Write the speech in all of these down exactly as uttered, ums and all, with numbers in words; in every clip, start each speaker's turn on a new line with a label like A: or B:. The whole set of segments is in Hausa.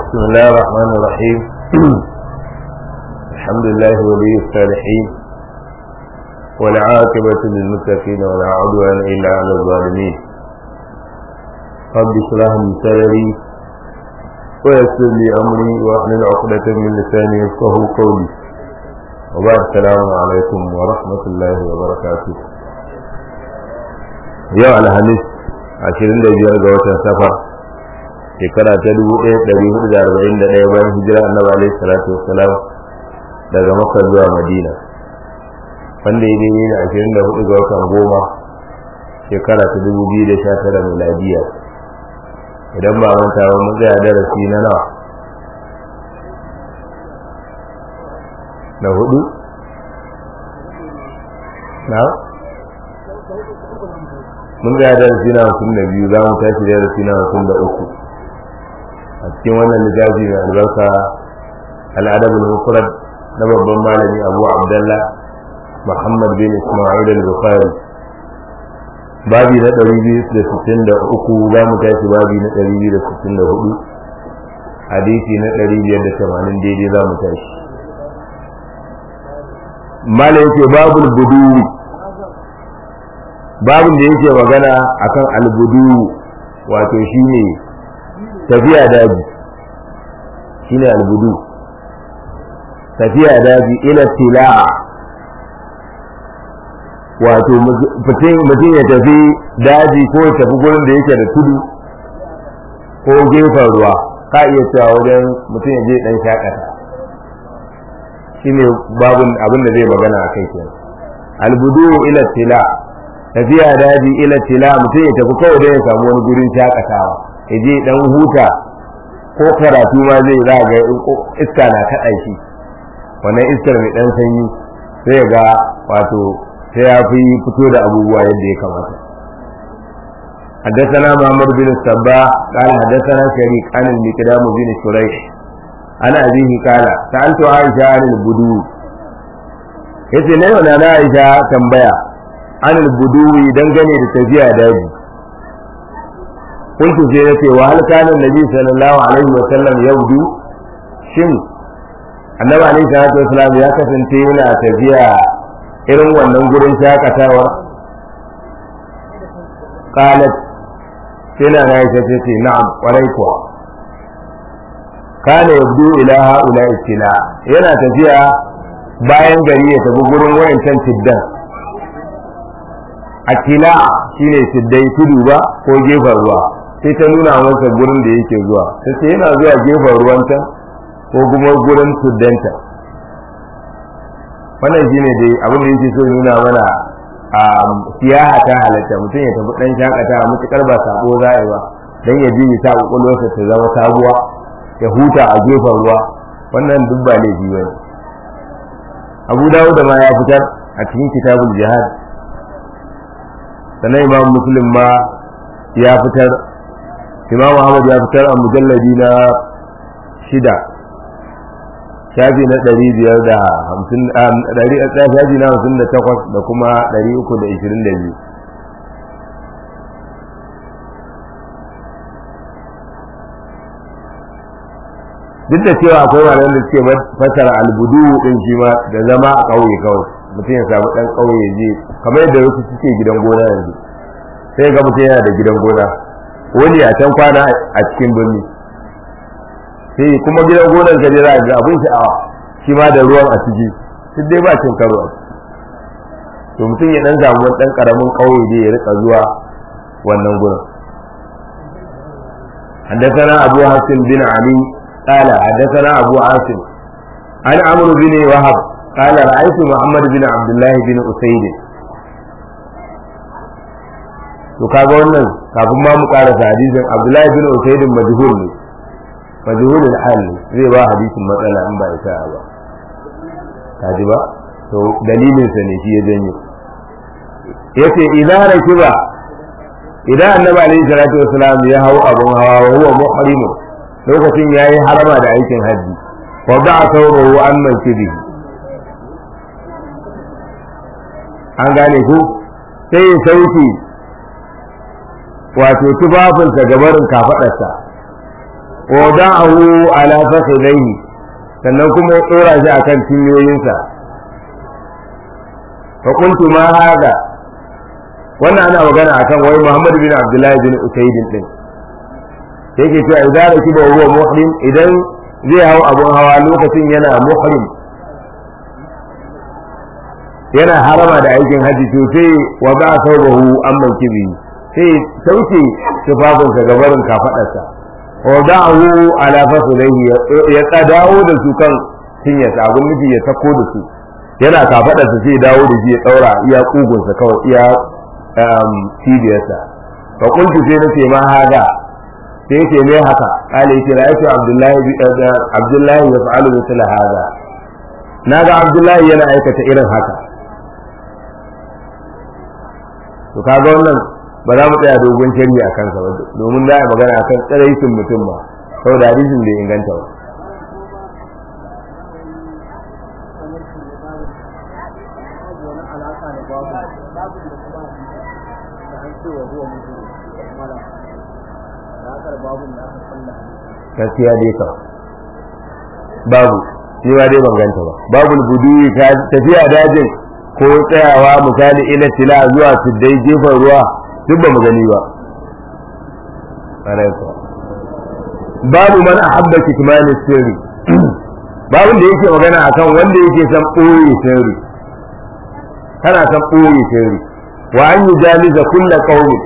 A: بسم الله الرحمن الرحيم الحمد لله ولي الصالحين والعاقبة للمتقين ولا عدوان إلا على الظالمين رب اشرح لي صدري ويسر لي أمري واحلل عقدة من لساني يفقهوا قولي وبعد السلام عليكم ورحمة الله وبركاته يا الخميس عشرين دقيقة جوة سفر shekara ta dubu ɗaya ɗari hudu da arba'in da ɗaya bayan hijira annabi alaihi salatu wassalam daga Makka zuwa Madina wanda ya daidai da ashirin da hudu ga watan goma shekara ta dubu biyu da sha tara miladiya idan ba manta ba mun tsaya darasi na nawa na hudu na mun tsaya darasi na hamsin da biyu za mu tashi darasi na hamsin da uku a cikin wannan littafi mai albarka al'adabul mufrad na babban malami Abu Abdullah Muhammad bin Isma'il al-Bukhari babi na ɗari biyu da sittin da uku za mu tashi babi na ɗari biyu da sittin da hudu hadisi na ɗari biyar da tamanin daidai za mu tashi malai yake babul budu babin da yake magana akan al-budu wato shine tafiya daji shine albudu tafiya daji ila tila'a wato mutum ya tafi daji ko ya tafi gurin da yake da tudu ko gefen ruwa ka iya cewa wajen mutum ya je dan shakata shine babun abin da zai magana akai kenan albudu ila tila'a tafiya daji ila tila'a mutum ya tafi kawai da ya samu wani gurin shakatawa yaje dan huta ko karatu ma zai za ga iska na kada shi wannan iskar mai dan sanyi sai ga wato sai ya fi fito da abubuwa yadda ya kamata حدثنا محمد بن الصباح قال حدثنا شريك عن المقدام بن شريح عن أبيه قال سألت عائشة عن البدو yace ne wannan Aisha tambaya an al-budu dangane da tafiya daji kuntu sai yace wa hal kana annabi sallallahu alaihi wa sallam yaudu shin annabi alaihi salatu wasallam ya kasance yana tafiya irin wannan gurin shakatawa qalat kina na yace ce na'am kwarai kuwa kana yabdu ila haula itila yana tafiya bayan gari ya tafi gurin wayancan tiddan atila shine tiddai tudu ba ko gefen ruwa sai ta nuna masa gurin da yake zuwa sai yana zuwa gefen ruwanta ko kuma gurin tuddanta wannan shine dai abin da yake so nuna mana a siyaha ta halatta mutum ya tafi dan shakata mutukar ba sabo zai ba dan ya ji ta kokolwarsa ta zama sabuwa ya huta a gefen ruwa wannan duk ba laifi bane Abu Dawud ma ya fitar a cikin kitabul jihad sannan Imam Muslim ma ya fitar Imam Ahmad ya fitar a mujalladi na shida shafi na ɗari biyar da hamsin ɗari shafi na hamsin da takwas da kuma ɗari uku da ishirin da biyu duk da cewa akwai malaman da suke fasara albudu din shi ma da zama a ƙauye kawai mutum ya samu ɗan ƙauye je kamar yadda wasu suke gidan gona yanzu sai ga mutum yana da gidan gona wani a can kwana a cikin birni sai kuma gidan gonar ka jira ga abin sha'awa shi ma da ruwan a ciki duk dai ba cin karo to mutum ya dan samu wani dan karamin kauye da ya rika zuwa wannan gurin حدثنا أبو حاتم بن علي قال حدثنا أبو عاصم عن عمرو بن وهب قال رأيت محمد بن عبد الله بن أسيد to kaga wannan kafin ma mu karasa hadisin Abdullahi bin Usayd majhul ne majhul al-hal zai ba hadisin matsala in ba isa ba kaji ba to dalilin sa ne shi ya janyo yace idan rakiba idan annabi alaihi salatu wasalam ya hawo abun hawa wa huwa muhrim lokacin yayi harama da aikin haji wa ba'a sawruhu an mankibi an gane ku sai sauki wato tufafinsa gabarin kafadarsa wa da'ahu ala fakhidayhi sannan kuma ya tsora shi akan cinyoyinsa fa qultu ma hada wannan ana magana akan wai Muhammad bin Abdullah bin Usayd din yake cewa idan rakiba huwa muhrim idan zai hawo abun hawa lokacin yana muhrim yana harama da aikin haji to sai wa ba saubahu amman kibi sai sauke tufafinsa gabarin kafadarsa wa da'ahu ala fakhidayhi ya tsadawo da su kan cinyarsa abun nufi ya sako da su yana kafadarsa sai dawo da shi ya daura iya kugunsa kawai iya cibiyarsa fa kuntu sai nace ma hada sai ce me haka kale yake ra'aytu abdullahi abdullahi yaf'alu mithla hada naga abdullahi yana aikata irin haka to kaga wannan ba za mu tsaya dogon sharhi a kansa ba domin za a magana akan tsaraitin mutum ba saboda hadisin bai inganta ba gaskiya dai ka babu shi ba dai banganta ba babu buduyi tafiya dajin ko tsayawa misali ila tila zuwa tuddai gefen ruwa duk ba mu gani ba babu man ahabba kitmani sirri babu da yake magana akan wanda yake san ɓoye sirri kana san ɓoye sirri wa an yujaliza kullu qawmin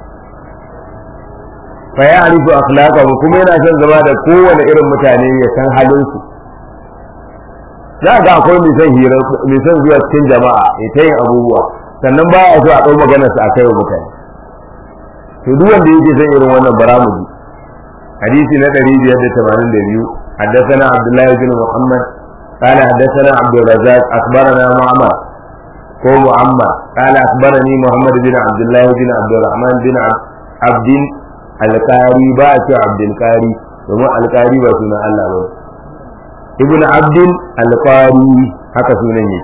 A: fa ya'rifu akhlaqahum kuma yana son zama da kowane irin mutane ya san halin su za ga akwai mai son hira mai son zuwa cikin jama'a ya ta yin abubuwa sannan ba ya so a ɗau maganar sa a kai wa mutane to duk wanda yake son irin wannan baramuji hadisi na ɗari biyar da tamanin da biyu حدثنا عبد الله بن محمد قال حدثنا عبد الرزاق اخبرنا معمر هو معمر قال اخبرني محمد بن عبد الله بن عبد الرحمن بن عبد القاري بات عبد القاري وما القاري ba sunan Allah ba ibn abd al-qari haka sunan ne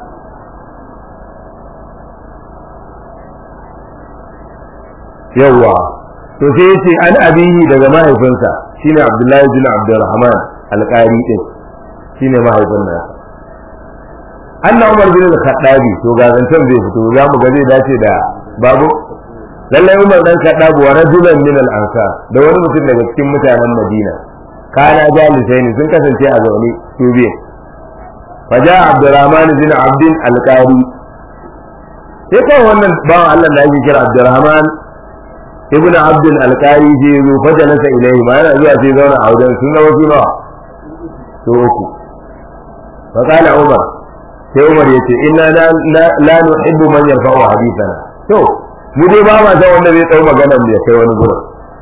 A: yawa to sai yace an abihi daga mahaifinsa shine Abdullahi bin Abdurrahman al-Qari din shine mahaifin nasa anna Umar bin al-Khattab to ga zancan zai fito za mu ga zai dace da babu lalle Umar dan Khattab wa rajulan min al-ansar da wani mutum daga cikin mutanen Madina kana jalisaini sun kasance a zaune su biye faja Abdurrahman bin Abd al-Qari sai kai wannan bawan Allah da yake kira Abdurrahman ibn Abd al-Qari je zo fajalasa ilaihi ma yana zuwa sai zauna a wajen sun zama suna to uku fa kana Umar sai Umar yace inna la nuhibbu man yarfa'u hadithana to mu dai ba ma san wanda zai tsau maganar da ya kai wani gurin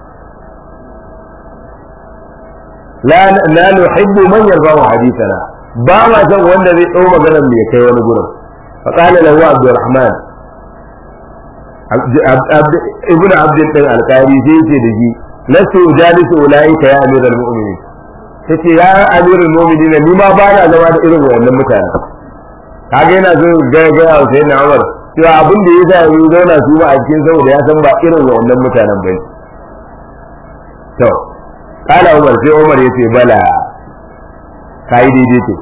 A: la la nuhibbu man yarfa'u hadithana ba ma san wanda zai tsau maganar da ya kai wani gurin fa kana lahu Abdurrahman ibn abd al-qari sai ce da shi lasu jalisu ulaika ya amiral mu'minin tace ya amiral mu'minin ni ma ba na zama da irin wannan mutane kage yana so ga ga sai na Umar cewa abin da yasa yi zauna su ba a cikin saboda ya san ba irin wannan mutanen bane to kala Umar sai Umar yace bala kai daidai ce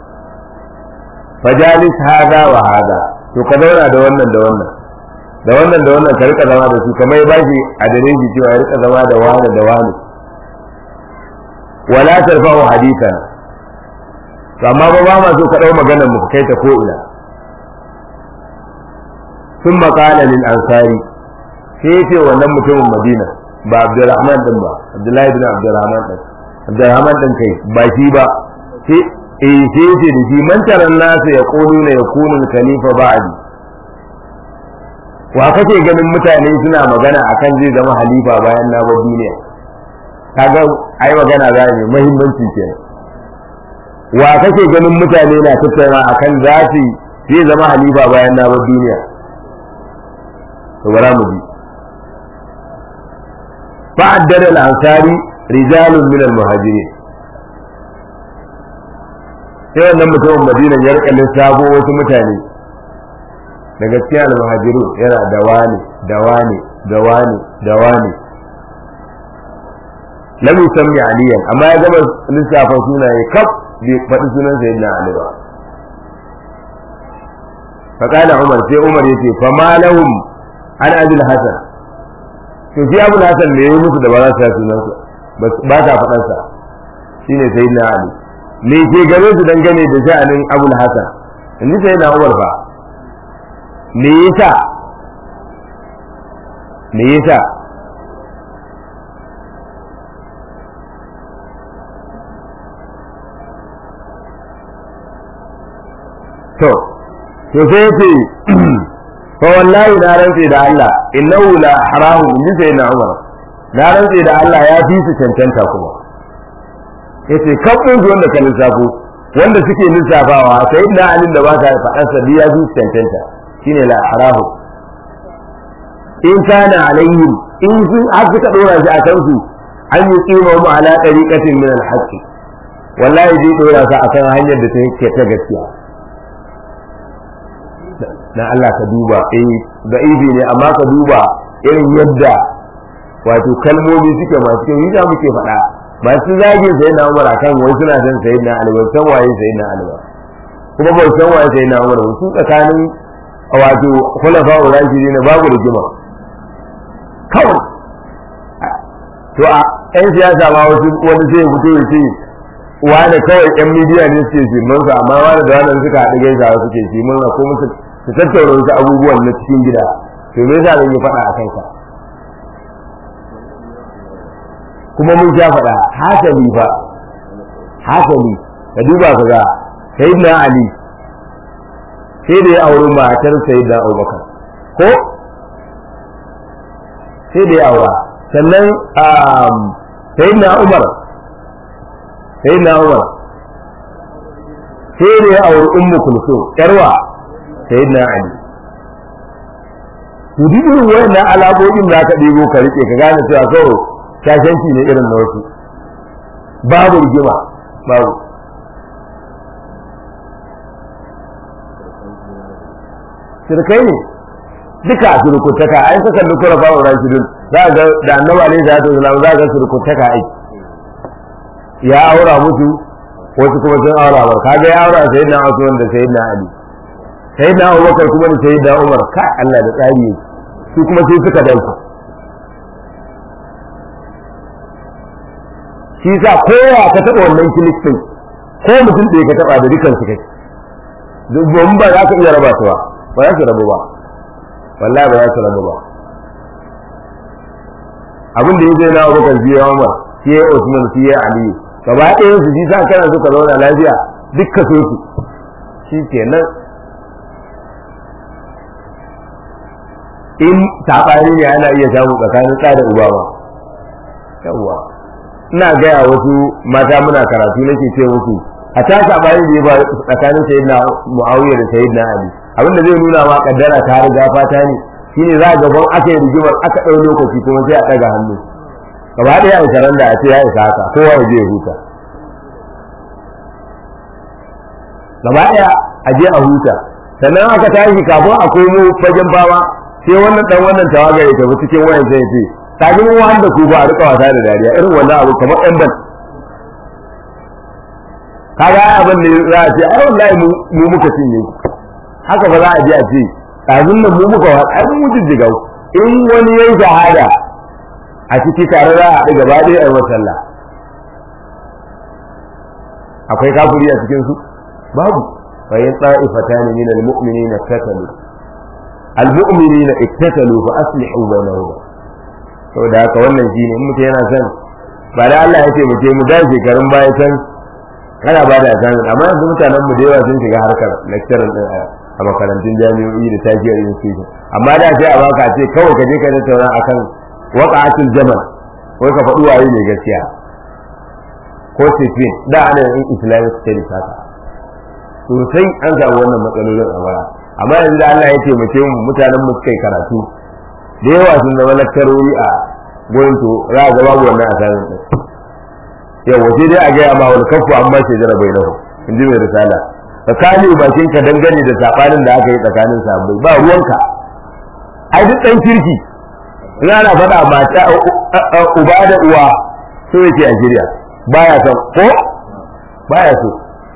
A: fajalis hada wa hada to ka zauna da wannan da wannan da wannan da wannan ka rika zama da su kamar ba shi a dare shi cewa ya rika zama da wani da wani wala tarfa'u hadithan amma ba ba ma so ka dau maganar mu kai ta ko ina thumma qala lil ansari sai ce wannan mutumin Madina ba Abdurrahman din ba Abdullahi bin Abdurrahman din Abdurrahman din kai ba shi ba sai eh sai ce da shi man taran nasu yaquluna yakunu khalifa ba'di wa kake ganin mutane suna magana akan zai zama halifa bayan na bar duniya kaga ai magana za ne muhimmanci kenan wa kake ganin mutane na tattauna akan zafi zai zama halifa bayan na bar duniya to bara mu ji fa'addada al-ansari rijalun min al-muhajirin sai wannan mutumin Madina ya rika lissafo wasu mutane daga cikin al-muhajiru yana da wani da wani da wani da wani lam yusammi aliyan amma ya gama lissafa sunaye kaf bai faɗi sunan sayyidina ali ba فقال عمر sai Umar yace fa ma lahum an abul hasan to shi abul hasan ne yayi musu da ba za su sunan sa ba ta faɗan sa shine sayyidina ali me ke gare su dangane da sha'anin abul hasan in ji sayyidina Umar fa me yasa me yasa to to sai yace fa wallahi na rantse da Allah innahu la haramu min sayyidina Umar na rantse da Allah ya fi su cancanta kuma yace kafin su wanda ka lissafo wanda suke lissafawa sayyidina Ali da ba ta faɗan sa ya fi su cancanta shine la haramu in kana alaihim in sun haka ka dora shi a kansu an yi kima mu ala tariqatin min al-haqq wallahi zai dora sa akan hanyar da take ta gaskiya na Allah ka duba eh da ibi ne amma ka duba irin yadda wato kalmomi suke masu kyau yi da muke faɗa ba su zage sai na Umar akan wai suna san sayyidina Ali ba san waye sayyidina Ali ba kuma ba san waye sayyidina Umar ba su tsakanin wato khulafa urashidin babu rigima kawai to a ɗan siyasa ma wasu wani sai fito ya ce wani kawai yan midiya ne suke shi mansa amma wani da wani suka haɗu gaisa suke shi mun ko musu su tattauna wasu abubuwan na cikin gida to me yasa zan yi faɗa a kanka kuma mun sha faɗa hasali fa hasali ka duba ka ga sayyidina Ali sai da ya auri matar sayyidina Abubakar ko sai da ya aura sannan sayyidina Umar sayyidina Umar sai da ya auri Ummu Kulsum yarwa sayyidina Ali to duk irin wannan alaƙoƙin da aka ɗebo ka rike ka gane cewa kawai shashanci ne irin na wasu babu rigima babu shirkai ne duka surkutaka ai saka dukura babu rashidun za ga da annabi alaihi salatu wasallam za ga surkutaka ai ya aura mutu wasu kuma sun aura ba kaga ya aura sayyidina Usman da sayyidina Ali sayyidina Abubakar kuma da sayyidina Umar ka Allah da tsari su kuma sai suka dauka shi sa kowa ka taba wannan kilik din ko mutum da ka taba da dukan su kai duk ba za ka iya raba su ba ba za su rabu ba wallahi ba za su rabu ba abin da yake na Abubakar biya Umar sai Usman sai Ali gaba ɗaya su ji sa kana suka zauna lafiya dukkan su shi kenan in tabani ne ana iya samu tsakanin ɗa da uba ba yawwa ina gaya wasu mata muna karatu nake ce musu a ta tabani da ba tsakanin sayyidina Muawiya da sayyidina Ali abinda zai nuna ma kaddara ta riga fata ne shine za ga ban aka yi rigimar aka ɗau lokaci kuma sai a ɗaga hannu gaba ɗaya a karanta a ce ya isa haka kowa ya je huta gaba ɗaya a je a huta sannan aka tashi kafin a komo fagen bawa sai wannan dan wannan tawaga ya tafi cikin wayan sai ya ce tafi mu wanda ku ba a rika wasa da dariya irin wannan abu kamar ɗan ban kaga abin da za a ce ai wallahi mu muka cinye haka ba za a je a ce tazun nan mu muka wa ai mu jijjiga in wani yayi shahada a ciki tare da a gaba ɗaya ai sallah akwai kafiri a cikin su babu fa yin ta'ifatan min al-mu'minina iktatalu al-mu'minina iktatalu fa aslihu bainahum saboda haka wannan shine in mutum yana son ba da Allah ya ce mu je mu da shekarun baya can kana ba da azan amma yanzu mutanen mu da yawa sun shiga harkar lecturer din a makarantun jami'o'i da tafiyar institution amma da sai a baka ce kawai ka je ka tattauna akan waqa'atul jamal wai ka faɗi waye ne gaskiya ko sifin da ana yin islamic studies haka sosai an samu wannan matsalolin a baya amma yanzu da Allah ya taimake mu mutanen mu suka yi karatu da yawa sun zama lakcarori a gurin to za a ga babu wannan asarin din yawa sai dai a gaya ma wal kafu amma ce jara bai nahu in ji mai risala tsakanin bakin ka dangane da sabanin da aka yi tsakanin sahabbai ba ruwanka ai duk dan kirki in ana faɗa mata uba da uwa so so yake a shirya baya son ko baya so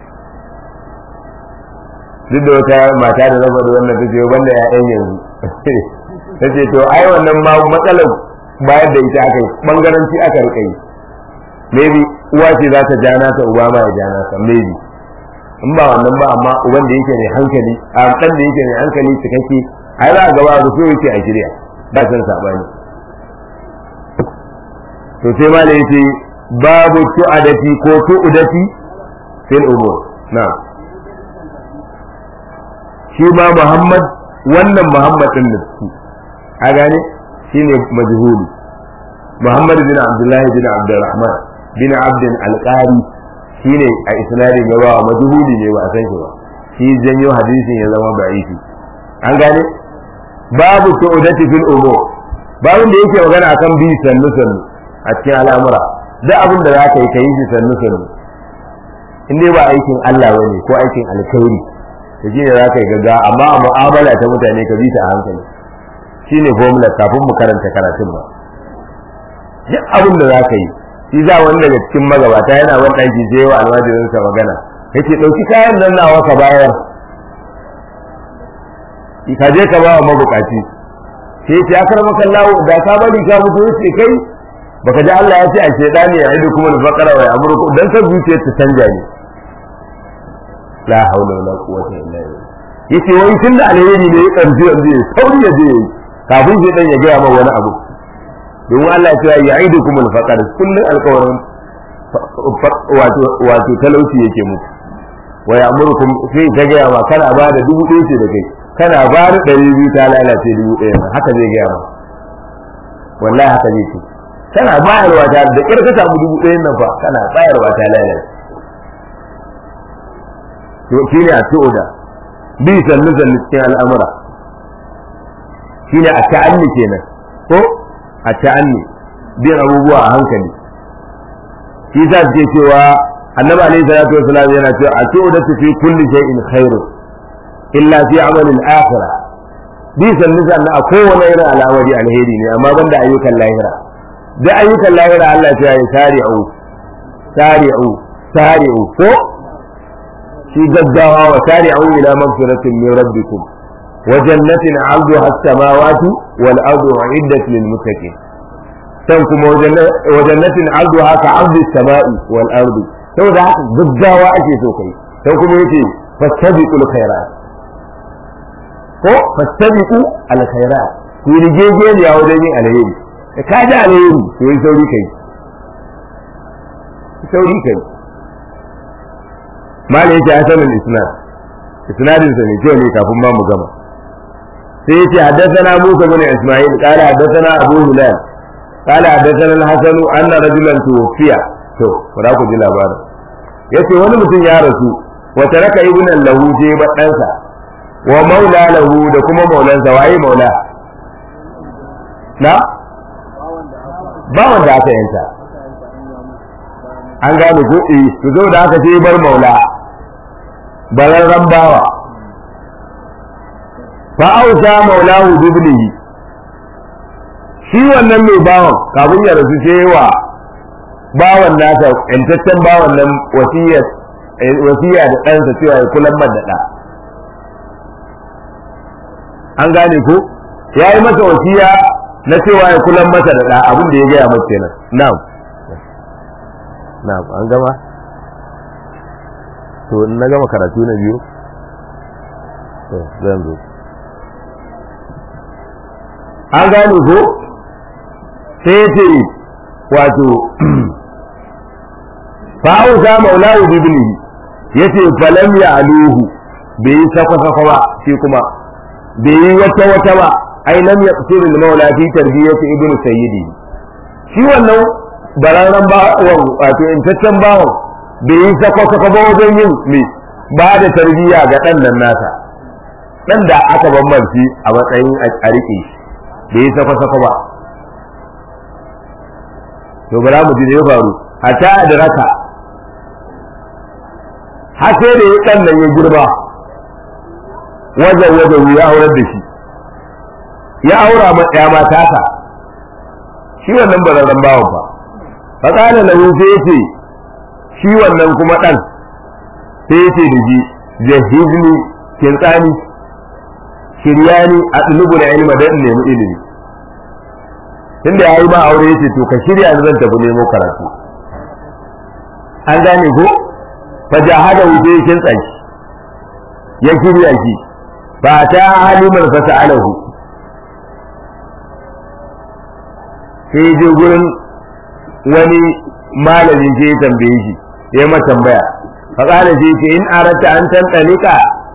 A: duk da wata mata da zama da wannan take wanda ya'yan yanzu tace to ai wannan ma matsalar bayar da ita aka yi bangaranci aka rika yi maybe uwa ce za ta jana ta uba ma ya jana ta maybe in ba wannan ba amma uban da yake ne hankali a dan da yake ne hankali cikakke ai za a gaba da so yake a shirya ba san sabani to sai ma da yace babu tu'adati ko tu'udati fil umur na'am shi ma Muhammad wannan Muhammad din da su a gane shine majhuli Muhammad bin Abdullah bin Abdurrahman bin Abd al-Qari shine a isnadin ya ba majhuli ne ba a san shi ba shi janyo hadisin ya zama da'ifi an gane babu tu'udati fil umur babun da yake magana akan bi sannu sannu a cikin al'amura duk abin da za ka yi ka yi shi sannu sannu in dai ba aikin Allah bane ko aikin alkhairi to shi ne za ka yi gaggawa amma a mu'amala ta mutane ka bi ta a hankali shi ne formula kafin mu karanta karatun ba duk abin da za ka yi shi za wani daga cikin magabata yana wani ɗaki sai wa almajirinsa magana yace ɗauki kayan nan nawa ka bayar ka je ka ba wa mabukaci sai yace akar maka lawo da ka bari ka mutu yace kai baka ji Allah ya ce a shedani ya idu kuma al-faqara wa ya'muruku dan ka zuciya ta canja ne la haula wala quwwata illa billah yace wai tunda alheri ne ya karfi yanzu sauri ya je kafin sai dan ya ga ma wani abu don Allah ya ce ya idu kuma al-faqara kullun alqawarin wato wato talauci yake muku wa ya'murukum sai ka ga ma kana ba da dubu ɗaya ce da kai kana ba da ɗari biyu ta lalace dubu ɗaya haka zai ga ma wallahi haka zai ce kana bayarwa ta da kir ka samu dubu ɗaya nan fa kana bayarwa ta lalace to shine a tu'uda bi sannu sannu cikin al'amura shine a ta'anni kenan ko a ta'anni bin abubuwa a hankali shi sa ce cewa annabi alaihi salatu wasallam yana cewa a tu'uda fi kulli shay'in khairu illa fi amalin akhirah bi sannu sannu a kowane irin al'amari alheri ne amma banda ayyukan lahira da ayyukan lahira Allah ya yi sari'u sari'u sari'u ko shi gaggawa wa sari'u ila magfiratin min rabbikum wa jannatin 'arduha as-samawati wal ardu u'iddat lil muttaqin san kuma wa jannatin 'arduha ka 'ardi as-sama'i wal ardi saboda haka gaggawa ake so kai sai kuma yace fastabiqul khairat ko fastabiqu al khairat ku rigege ne a wajen yin alheri ka ji alheri to yi sauri kai sauri kai malai yake hasanul isnad isnadin sa ne kyau ne kafin ma mu gama sai yace haddathana Musa bin Isma'il qala haddathana Abu Hilal qala haddathana al-Hasan anna rajulan tuwfiya to fara ku ji labarin yace wani mutum ya rasu wa taraka ibnan lahu je badansa wa maula lahu da kuma maulansa waye maula na ba wanda aka yanta an gane ko eh to zo da aka ce bar maula bararran bawa fa auza maulahu biblihi shi wannan mai bawan kafin ya rasu sai wa bawan nasa yantaccen bawan nan wasiyar wasiya da ɗansa cewa ya kula man da ɗa an gane ko ya yi masa wasiya na cewa ya kulan masa da abin da ya gaya masa kenan na'am na'am an gama to na gama karatu na biyu to zan zo an gane ko sai ce wato fa'u za maulahu bibni yace falam ya aluhu bai yi sakwa-sakwa ba shi kuma bai yi wata wata ba ai lam yaqsir al maula fi tarbiyati ibnu sayyidi shi wannan bararan bawon wato intaccen bawon bai yi sakwa-sakwa ba wajen yin me ba da tarbiyya ga dan nan nasa dan da aka bambanci a matsayin a rike bai yi sakwa-sakwa ba to bara mu ji da ya faru hatta da raka har sai da ya dan nan ya girba wajen wajen ya aurar da shi ya aura ma ɗaya mata ta shi wannan bararren bawan fa fa qala lahu sai ce shi wannan kuma dan sai ce da ji jahizni kin tsani shiryani a dulubul ilma da nemi ilimi tunda yayi ma aure yace to ka shirya ni zan tafi nemo karatu an gane ko fa jahada wuce kin tsaki ya shirya shi ba ta haliman fa sa'alahu sai je gurin wani malami je ya tambaye shi ya ma tambaya fa kana je ce in arata an tantalika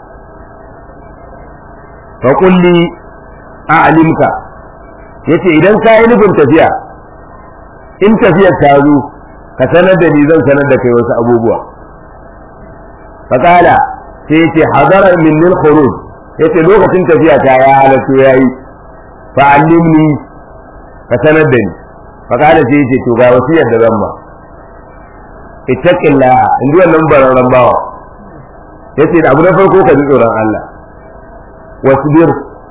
A: fa kulli a'limka yace idan ka yi nufin tafiya in tafiyar ta zo ka sanar da ni zan sanar da kai wasu abubuwa fa kala sai yace hadara min lil khuruj yace lokacin tafiya ta ya halatu yayi fa allimni ka sanar da ni fa kala sai yace to ga wasiyar da zan ma ittaqillah in ji wannan bararran bawa yace da abu na farko ka ji tsoron Allah wasbir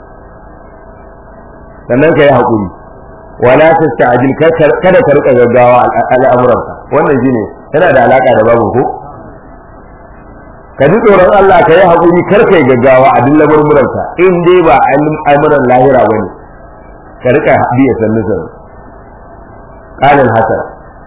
A: sannan ka yi haƙuri wala tasta'jil kada ka rika gaggawa al'amuranka wannan shine yana da alaka da babu ko ka ji tsoron Allah ka yi haƙuri kar ka yi gaggawa a duk lamurmuranka in dai ba al'amuran lahira bane ka rika biya sannu sannu qala al-hasan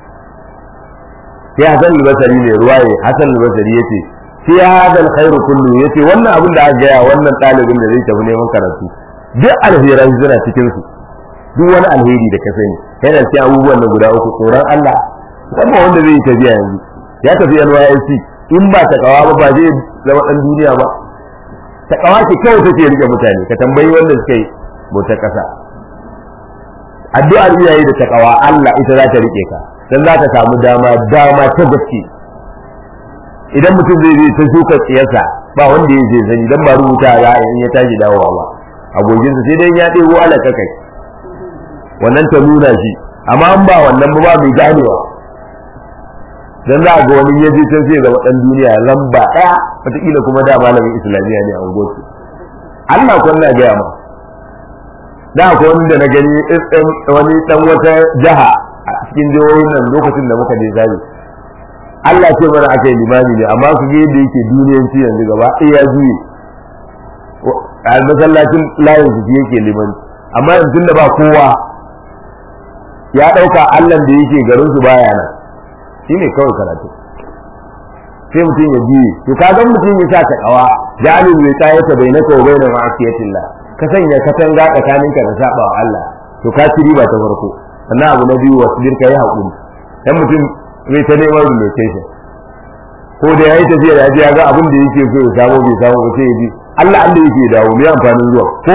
A: sai hasan al-basri ne ruwaye hasan al-basri yace fi hadha al-khair kullu yace wannan abin da aka gaya wannan talibin da zai tafi neman karatu duk alherai suna cikin su duk wani alheri da ka sani yana cikin abubuwan da guda uku tsoron Allah kuma wanda zai tafiya yanzu ya tafi N Y S C in ba ta kawa ba ba zai zama dan duniya ba ta kawa ce kawai take rike mutane ka tambayi wanda suka yi bauta kasa addu'ar iyaye da ta kawa Allah ita za ta rike ka dan za ka samu dama dama ta gaske idan mutum zai zai ta shuka tsiyarsa ba wanda ya zai sani dan ba rubuta za a yi ya tashi dawowa ba abokinsa sai dai ya ɗebo alaka kai wannan ta nuna shi amma an ba wannan ba mai ganewa dan za a ga wani yaje can sai ga wadan duniya lamba ɗaya wataƙila kuma da malamin islamiyya ne a unguwarsu Allah kun na gaya ma da akwai wanda na gani wani dan wata jaha a cikin jihohin nan lokacin da muka je zabi Allah ce mana aka yi limami ne amma su ga yadda yake duniyanci yanzu gaba ɗaya ya juye a masallacin layin su yake liman amma yanzu da ba kowa ya dauka Allah da yake garin su baya nan shine kawai karatu sai mutum ya ji to kaga mutum ya sa takawa jalil bai kai ta bainaka wa bainal ma'asiyatillah ka sanya katanga tsakaninka da saba wa Allah to ka ci riba ta farko sannan abu na biyu wasbir kai hakuri dan mutum zai ta neman relocation ko da yayi tafiya da ya ga abin da yake so ya samu bai samu ba sai ya ji Allah Allah yake dawo me amfanin zuwa ko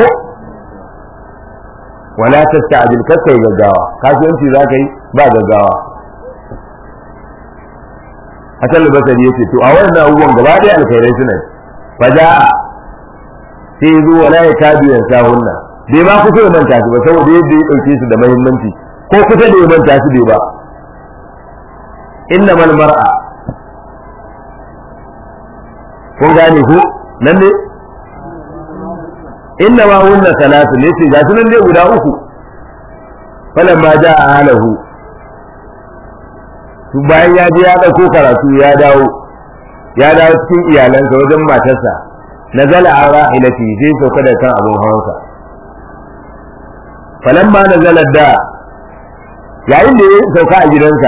A: wala tasta'jil kai gaggawa kasuwanci zaka yi ba gaggawa Hassan al-Basri yace to a wannan abubuwan gaba ɗaya alkhairai suna faja'a sai zo wala ya tabi ya sahunna bai ma kusa da manta su ba saboda yadda ya dauke su da muhimmanci ko kusa da ya manta su bai ba innamal mar'a ko gane ko nan ne inna ma hunna salatu ne ce ga sunan ne guda uku falan ma ja alahu to bayan ya je ya dauko karatu ya dawo ya dawo cikin iyalansa wajen matarsa nazala an rahilati sai sauka da kan abun hawansa falan ma nazala da yayin da ya sauka a gidansa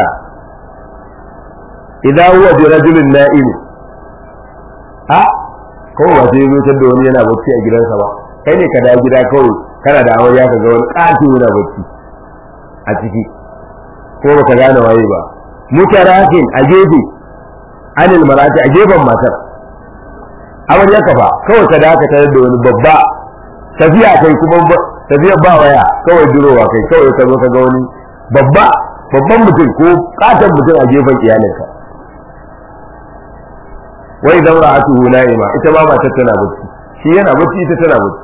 A: idan huwa bi rajulin na'im ha kawai ba sai zo da wani yana bacci a gidansa ba kai ne ka dawo gida kawai kana da amarya ka ga wani ƙato yana bacci a ciki ko baka gane waye ba mutarakin a gefe anil marati a gefen matar amarya ka fa kawai ka dawo ka tarar da wani babba tafiya kai kuma tafiya ba waya kawai durowa kai kawai ka zo ka ga wani babba babban mutum ko ƙaton mutum a gefen iyalinka wai daura atuhu na'ima ita ma matar tana bacci shi yana bacci ita tana bacci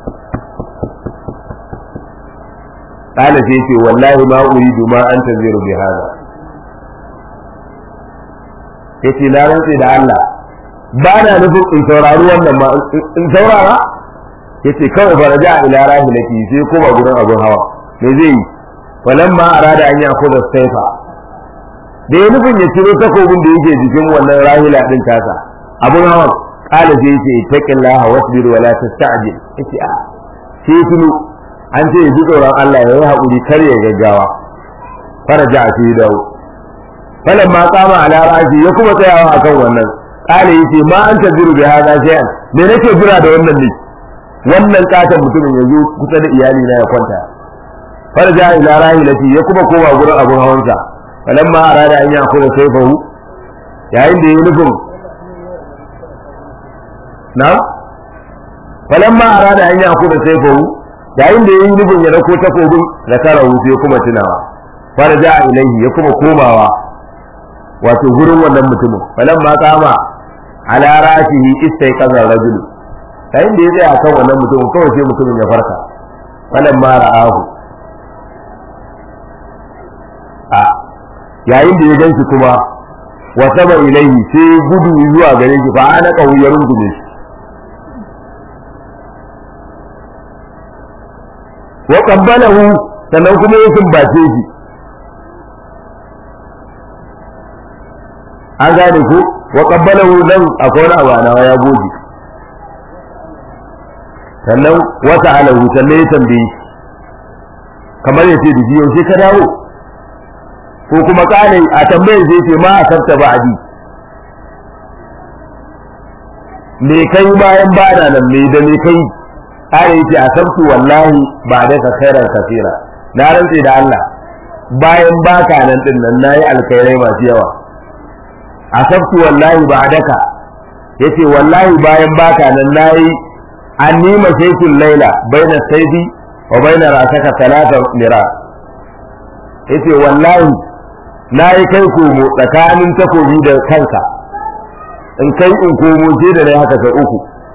A: قال سيتي والله ما أريد ما أنتظر بهذا yace na rantsi da Allah ba na nufin in saurari wannan ma in saurara yace kawai faraja ila rahilati sai koma gurin abun hawa me zai yi falamma arada an yakuda saifa da ya nufin ya ciro takobin da yake jikin wannan rahila din tasa abun hawan kala sai yace ittaqillaha wasbir wa la tasta'jil yace a sai tulu an ce ji tsoron Allah ya yi hakuri kar ya gaggawa faraja fi dawo falamma qama ala ra'si ya kuma tsayawa akan wannan kala yace ma anta biru bi hada shay'an me nake jira da wannan ne wannan katan mutumin yazo kusa da iyali na ya kwanta faraja ila rahilati ya kuma koma gurin abun hawansa falamma arada an yakhudha sayfahu yayin da yayi nufin na falamma arada an yakhudha sayfahu yayin da yayi nufin ya dauko takobin da karawu sai kuma tunawa faraja ilaihi ya kuma komawa wato gurin wannan mutumin falamma qama ala ra'sihi istayqaza rajul yayin da ya tsaya kan wannan mutumin kawai sai mutumin ya farka falamma ra'ahu a yayin da ya ganshi kuma wa saba ilaihi sai gudu zuwa gare shi fa ana kauyarin gudu shi wa qabbalahu sannan kuma ya sumbace shi an gane ko wa qabbalahu nan akwai wani abu ana ya goge sannan wata alahu sannan ya tambaye kamar ya ce da shi yaushe ka dawo ko kuma kane a tambayar zai ce ma a sabta ba'adi me kai bayan bada nan me da me kai kare yake a sabtu wallahi ba da ka khairan kafira na rantse da Allah bayan baka nan din nan nayi alkhairai masu yawa a sabtu wallahi ba daka yace wallahi bayan baka nan nayi annima shaytul laila baina saydi wa baina ra'saka talata mira yace wallahi nayi kai komo tsakanin takobi da kanka in kai in komo sai da nayi haka sai uku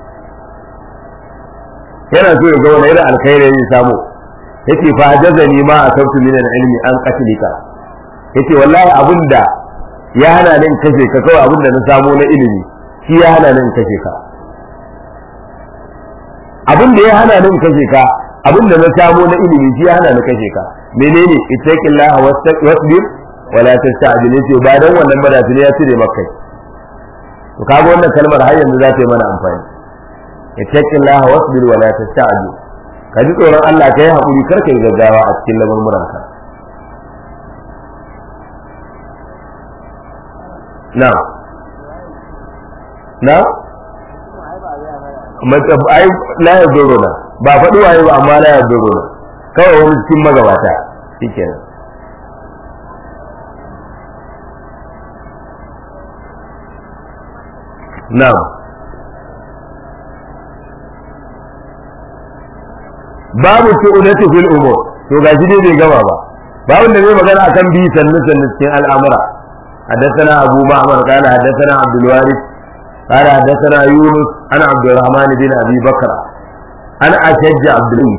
A: yana so ya ga wani irin alkhairi ya samu yace fa jazani ma asabtu min al-ilmi an qatlika yace wallahi abinda ya hana ni in kashe ka kawai abinda na samu na ilimi shi ya hana ni in kashe ka abinda ya hana ni in kashe ka abinda na samu na ilimi shi ya hana ni kashe ka menene ittaqillaha wasbir wala tasta'jil yace ba dan wannan badati ya cire maka to kaga wannan kalmar har yanzu za ta yi mana amfani ittaqillaha wasbir wala tasta'jil kaji tsoron Allah kai hakuri kar kai gaggawa a cikin lamurmuranka na na mata ai la yaduruna ba faɗi waye ba amma la yaduruna kawai wani cikin magabata shikenan na babu su'udatu fil umur to gashi dai bai gama ba babu da zai magana akan bi sannan sannan cikin al'amura حدثنا أبو معمر قال حدثنا عبد الوارث قال حدثنا يونس عن عبد الرحمن بن أبي بكر أنا أشج عبد القيس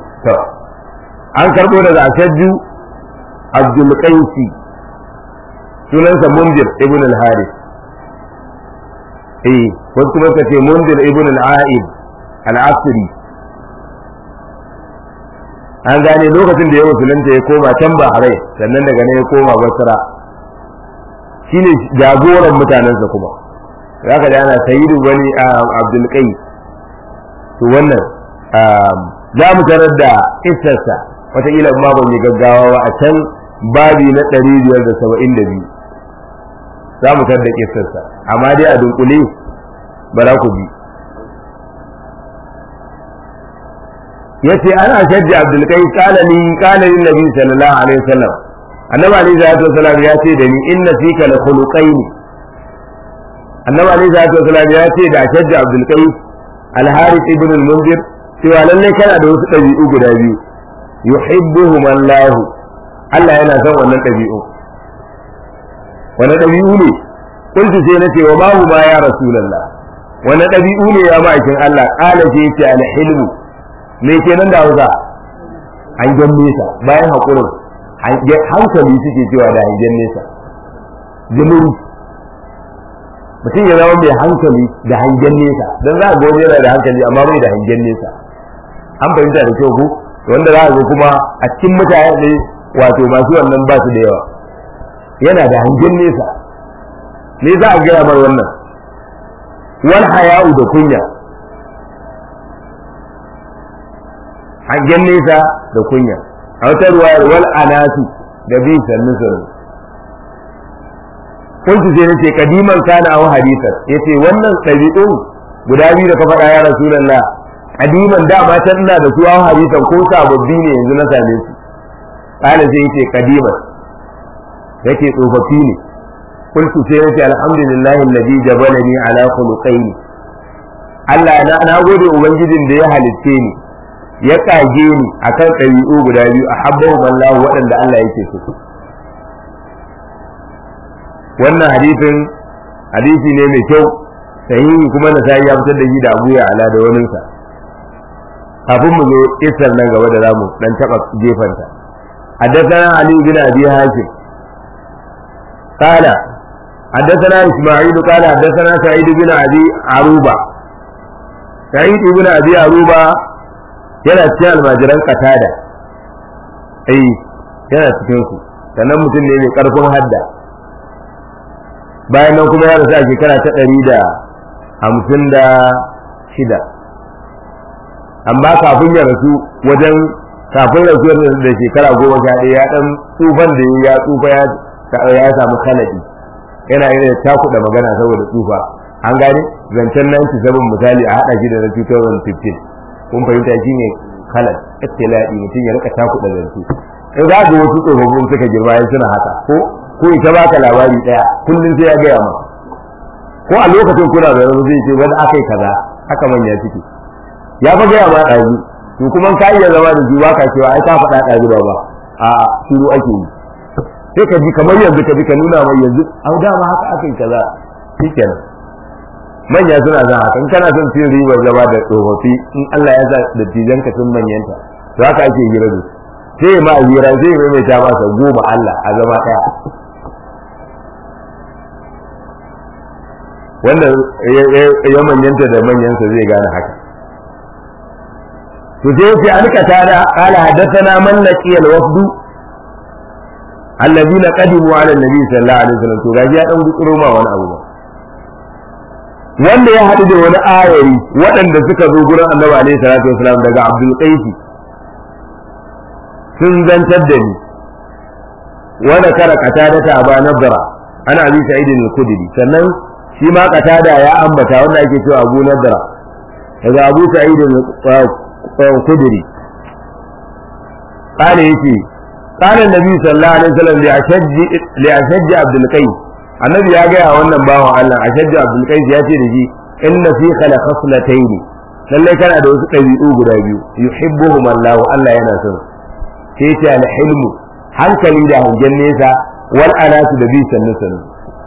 A: عن كربو لذا أشج عبد القيس سننسى منذر ابن الحارث إيه قلت لك منذر ابن العائب العصري an gane lokacin da ya musulunta ya koma can Bahrain sannan daga ne ya koma Basra shine jagoran mutanensa kuma zaka da ana sayyidu bani Abdul Qais to wannan za mu tarar da kissarsa wata kila ma ban yi gaggawa ba a can babi na ɗari biyar da saba'in da biyu za mu tarar da kissarsa amma dai a dunkule bara ku bi yace ana shajja Abdul Qais qala li qala lin nabi sallallahu alaihi wasallam annabi alaihi salatu wasallam ya ce da ni inna fika la khuluqaini annabi alaihi salatu wasallam ya ce da shajja Abdul Qais al Harith ibn al Munzir cewa lalle kana da wasu dabi'u guda biyu yuhibbuhum Allah Allah yana son wannan dabi'u wannan dabi'u ne kuntu sai nace wa ma huma ya rasulullah wannan dabi'u ne ya ma'aikin Allah qala sai yace al hilmu me kenan da Hausa hangen nesa bayan hakurin hankali suke cewa da hangen nesa jimiri mutum ya zama mai hankali da hangen nesa don za a ga wani yana da hankali amma bai da hangen nesa an fahimta da kyau ko wanda za a ga kuma a cikin mutane wato masu wannan ba su da yawa yana da hangen nesa me za a gaya mar wannan wal haya'u da kunya hangen nesa da kunya a wata ruwayar wal anatu da bi sannu sannu kuntu sai nace kadiman kana aw hadisan yace wannan ɗabi'un guda biyu da ka faɗa ya rasulullah kadiman dama ta ina da su aw hadisan ko sababbi ne yanzu na same su kana sai yace kadiman yake tsofaffi ne kuntu sai nace alhamdulillahi alladhi jabalani ala khuluqain Allah na na gode ubangijin da ya halicce ni ya kage ni akan ɗabi'u guda biyu a habbahu wallahu waɗanda Allah yake so wannan hadisin hadisi ne mai kyau sahihi kuma na sai ya fitar da shi da Abu Ya'la da wani sa kafin mu zo isar nan gaba da zamu dan taba gefanta haddathana Ali bin Abi Hakim qala haddathana Isma'il qala haddathana Sa'id bin Abi Aruba Sa'id bin Abi Aruba yana cikin almajiran Qatada eh yana cikin su sannan mutum ne mai karfin hadda bayan nan kuma ya rasu a shekara ta ɗari da hamsin da shida amma kafin ya rasu wajen kafin rasuwar da shekara goma sha ɗaya ya ɗan tsufan da ya tsufa ya samu kanadi yana yin takuɗa magana saboda tsufa an gane zancen nan ki sabon misali a haɗa shi da na two thousand fifteen kun fahimta shi ne kalan istila'i mutum ya rika takuɗa zance in za ga wasu tsofaffin suka girma suna haka ko ko ita baka labari daya kullun sai ya gaya ma ko a lokacin kuna da yanzu zai ce wani akai kaza haka manya ciki ya fa gaya ma daji to kuma ka iya zama da jiwa ka cewa ai ka faɗa daji ba a shiru ake yi sai ka ji kamar yanzu ka ji ka nuna mai yanzu an da ma haka akai kaza shikenan manya suna zan haka in kana son cin ribar zama da tsofaffi in Allah ya sa da tijan ka sun manyanta to haka ake hira da sai ma hira sai mai ta masa goma Allah a zama daya wanda ya manyanta da manyansa zai gane haka to sai sai an ka tada qala hadathana man laqiya al-wafd alladhina qadimu ala an-nabi sallallahu alaihi wasallam to gaji ya dan gutsuro ma wani abu ba wanda ya hadu da wani ayari waɗanda suka zo gurin annabi alaihi salatu wasallam daga Abdul Qais sun zantar da ni wanda kara qatada ta aba nadra ana abi sa'id al-khudri sannan shi ma qatada ya ambata wanda ake cewa Abu Nadra daga Abu Sa'id al-Khudri قال يتي قال النبي صلى الله عليه وسلم لأشج لأشج عبد القيس النبي يا جاي wannan bawan Allah Ashaj Abdul Qais ya ce da shi inna fi khala khaslatayn lalle kana da wasu dabi'u guda biyu yuhibbuhum Allah Allah yana son sai ta al-hilm hankali da hangen nesa wal anatu da bi sannu sannu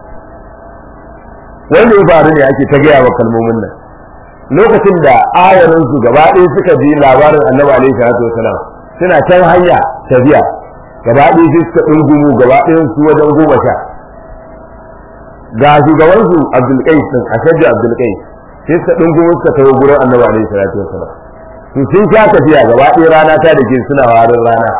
A: wanda ya faru ne ake ta gaya wa kalmomin nan lokacin da ayarin su gaba ɗaya suka ji labarin Annabi alaihi salatu wasalam suna can hanya tafiya gaba ɗaya sai suka dungumu gaba ɗayan su wajen goma sha ga shugaban su Abdul Qais din Ashaj Abdul Qais sai suka dungumu suka tawo gurin Annabi alaihi salatu wasalam to sun sha tafiya gaba ɗaya rana ta dake suna warin rana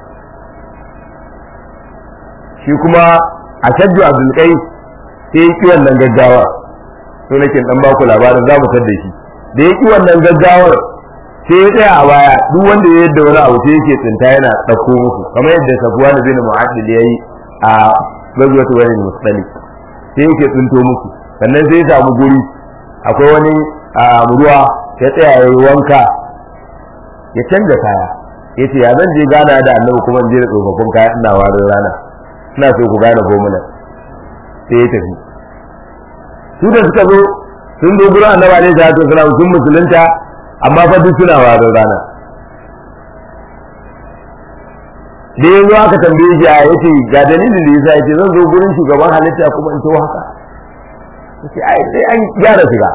A: shi kuma Ashaj Abdul Qais sai ya ki wannan gaggawa to nake dan baku labarin za mu tada shi da ya ki wannan gaggawar sai ya tsaya a baya duk wanda ya yadda wani abu sai yake tsinta yana dauko musu kamar yadda Safwan bin Mu'addil yayi a gazwatu wani musali sai yake tsinto musu sannan sai ya samu guri akwai wani ruwa ya tsaya yayi wanka ya canza kaya yace ya zan je gana da Annabi kuma in je da tsofaffin kaya ina warin rana ina so ku gane gomunan sai ya tafi su da suka zo sun zo gurin Annabi alaihi salatu wasallam sun musulunta amma fa duk suna warin rana da yanzu aka tambaye shi a yace ga dalilin da yasa yace zan zo gurin shugaban halitta kuma in to haka yace ai sai an gyara shiga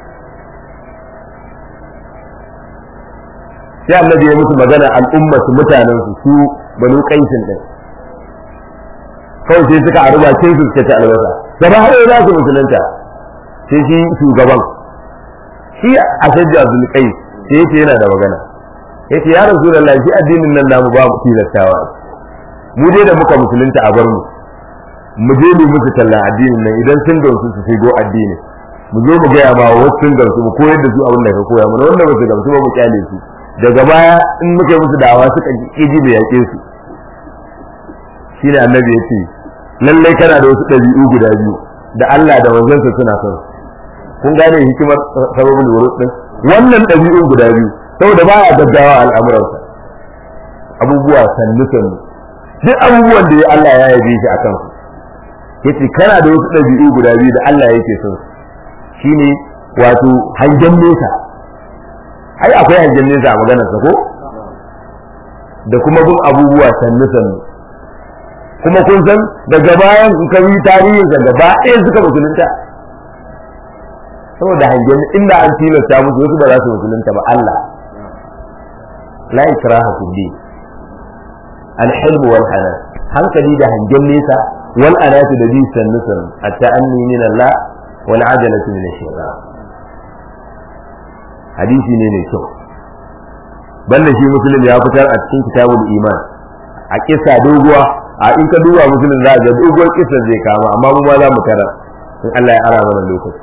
A: sai Annabi ya musu magana al'ummatu mutanen su su banu qaisin din kawai sai suka aruba sai su suka ci albasa gaba har za su musulunta sai shi shugaban shi Ashaj Abdul Qais sai yace yana da magana yace ya Rasulullahi shi addinin nan namu ba mu tilastawa mu dai da muka musulunta a bar mu mu je mu musu tallan addinin nan idan sun gamsu su shigo addini mu zo mu gaya ma wasu sun gamsu mu koyar da su abin da ka koya mana wanda ba su gamsu ba mu kyale su daga baya in muke musu da'awa suka kiji da yake su shine annabi ya ce lallai kana da wasu ɗabi'u guda biyu da Allah da manzansa suna son kun gane hikimar sababin wurud din wannan ɗabi'un guda biyu saboda baya gaggawa al'amuransa abubuwa sannu sannu duk abubuwan da ya Allah ya yabe shi akan su yace kana da wasu ɗabi'u guda biyu da Allah yake son shine wato hangen nesa ai akwai hangen nesa a maganar sa ko da kuma bin abubuwa sannu sannu kuma kun san daga bayan in ka yi tarihin sa gaba ɗaya suka musulunta saboda hangen inda an tilasta musu wasu ba za su musulunta ba Allah la ikraha fi din al-hilm wal hanan hankali da hangen nesa wal anatu da bi sannu sannu at-ta'anni min Allah wal ajalatu min ash-shaytan hadisi ne mai kyau banda shi muslim ya fitar a cikin kitabul iman a kissa doguwa a in ka duba muslim za ga doguwar kissa zai kama amma mu ma za mu tara in Allah ya ara mana lokaci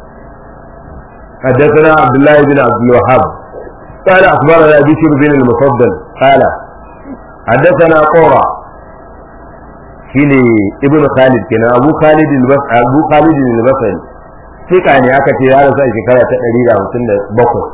A: حدثنا عبد الله بن عبد الوهاب قال اخبرنا بشر بن المفضل قال حدثنا قرة شيني ابن خالد كان ابو خالد البصري ابو خالد البصري sai ka ne aka ce ya rasu a shekara ta ɗari da hamsin da bakwai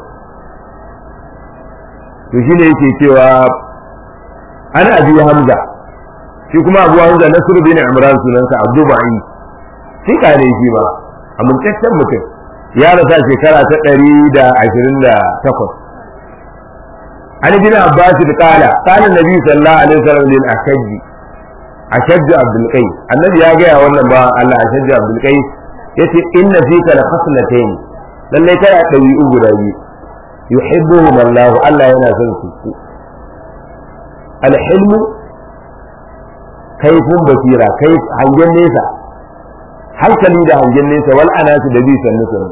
A: to shi ne yake cewa ana abi hamza shi kuma abu hamza nasir bin imran sunansa abdu ba'i sai ka ne shi ba amintaccen mutum ya rasu a shekara ta ɗari da ashirin da takwas an bin abbas da kala kala nabi sallallahu alaihi wasallam lil ashajji ashajji abdul qais annabi ya ga wannan ba Allah ashajji abdul qais yace inna fika la khaslatayn lalle kai a dabi'u guda biyu yuhibbuhum Allah Allah yana son su al-hilmu kaifun basira kai hangen nesa hankali da hangen nesa wal anatu da bi sannu sannu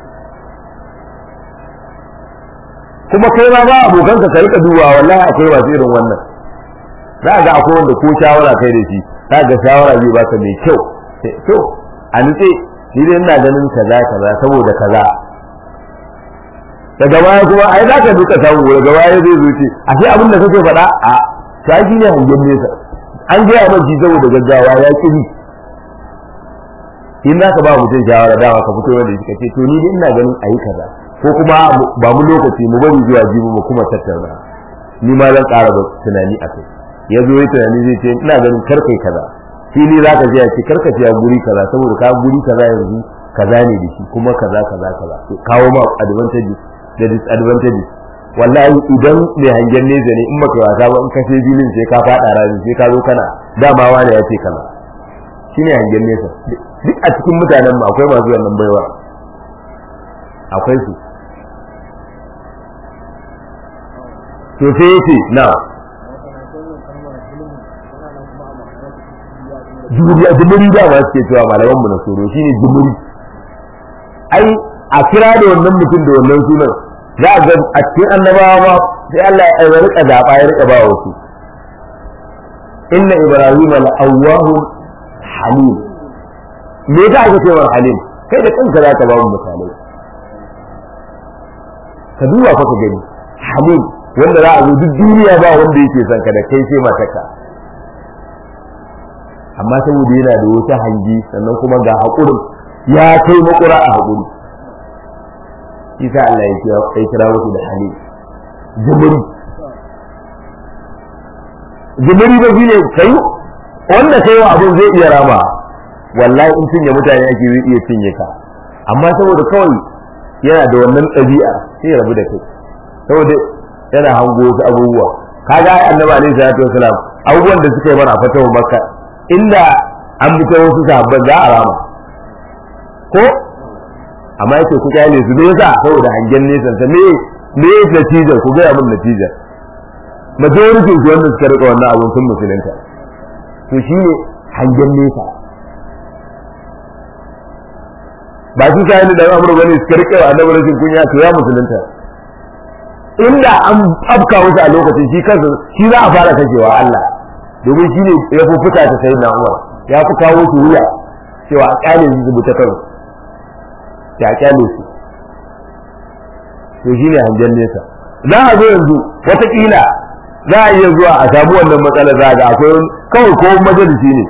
A: kuma kai ma ba abokanka ka rika duba wallahi akwai wasu irin wannan za ga akwai wanda ko shawara kai da shi za ga shawara zai baka mai kyau to a nutse ni dai ina ganin kaza kaza saboda kaza daga baya kuma ai za ka duka samu daga baya zai zo ce ashe abin da kake faɗa a shaki ne hangen nesa an gaya min shi saboda gaggawa ya kiri in za ka ba mutum shawara dawa ka fito wanda shi kace to ni dai ina ganin ayi kaza ko kuma ba mu lokaci mu bari zuwa jibi mu kuma tattauna ni ma zan ƙara ba tunani a kai ya zo yi tunani zai ce ina ganin karkai kaza fili za ka je a ce karkace a guri kaza saboda ka guri kaza yanzu kaza ne da shi kuma kaza kaza kaza kawo ma advantages da disadvantages wallahi idan mai hangen nesa ne in maka wasa ba in ka sai filin sai ka fada rami sai ka zo kana dama wani ya ce kaza shine hangen nesa duk a cikin mutanen mu akwai masu wannan baiwa akwai su to sai yace na jumuri a jumuri da ba suke cewa malaman mu na soro shine jumuri ai a kira da wannan mutum da wannan sunan za a ga a cikin annabawa ma sai Allah ya rika zaba ya rika ba wasu inna ibrahima la awwahu halim me da aka cewa halim kai da kanka za ka ba mu misalai ka duba fa ka gani halim wanda za a zo duk duniya ba wanda yake son ka da kai sai matarka amma saboda yana da wata hangi sannan kuma ga haƙurin ya kai makura a haƙuri isa Allah ya kira ya kira wasu da hali jumuri jumuri ba shine kai wanda kai wa abun zai iya rama wallahi in cinye mutane ake zai iya cinye ka amma saboda kawai yana da wannan ɗabi'a sai ya rabu da kai saboda yana hango wasu abubuwa kaga annabi alaihi salatu wasalam abubuwan da suka yi mana fatawa makka inda an bi ta wasu sahabban za a rama ko amma yake ku kyale su me yasa saboda hangen nesan sa me me natijar ku ga mun natijar majority su wanda suka rika wannan abun sun musulunta to shine hangen nesa ba su sai da amru bane suka rika annabi rashin kunya to ya musulunta inda an afka wasu a lokacin shi kansa shi za a fara kashewa Allah domin shi ne ya fufuta ta sayi Umar ya fi kawo su wuya cewa a kyale su zubu ta karo ya kyale su to shine hangen nesa za a zo yanzu wataƙila za a iya zuwa a samu wannan matsalar za ga akwai kawai ko majalisi ne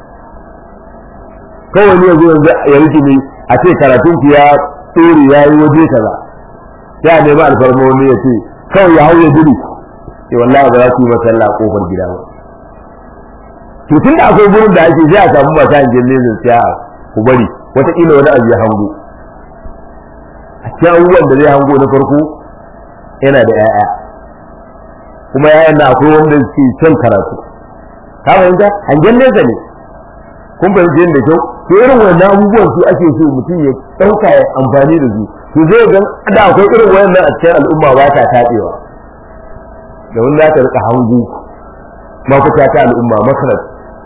A: kawai ne yanzu ya rikini a ce karatun ki ya tsori ya yi waje kaza ya nemi alfarma wani ya ce kawai ya hau ya gudu sai wallahi ba za su yi masalla a kofar gida ba to tun da akwai gurin da ake sai a samu masu hangen nesa sai a ku bari wataƙila wani abu ya hango a cikin abubuwan da zai hango na farko yana da 'ya'ya kuma 'ya'yan na akwai wanda suke son karatu ka fahimta hangen nesa ne kun fahimci da kyau to irin wannan abubuwan su ake so mutum ya ɗauka ya amfani da su to zai ga da akwai irin wannan a cikin al'umma ba ta taɗewa da wani za ta rika hangu mafita ta al'umma makarar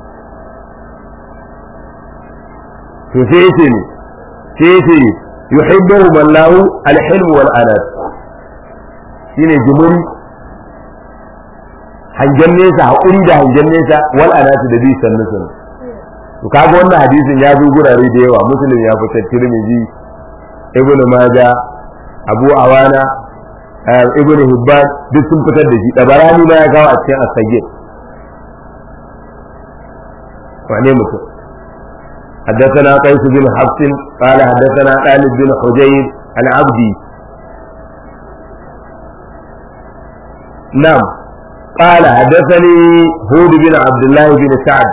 A: to sai yace ne sai yace yuhibbu man lahu al-hilm wal anat shine jumuri hangen nesa haƙuri da hangen nesa wal anat da bi sannu sannu to kaga wannan hadisin ya zo gurare da yawa muslim ya fitar tirmidhi ibnu majah abu awana ibnu hibban duk sun fitar da shi dabarani ma ya kawo a cikin as-sayyid wane mutum حدثنا قيس بن حفص قال حدثنا خالد بن حجير العبدي نعم قال حدثني هود بن عبد الله بن سعد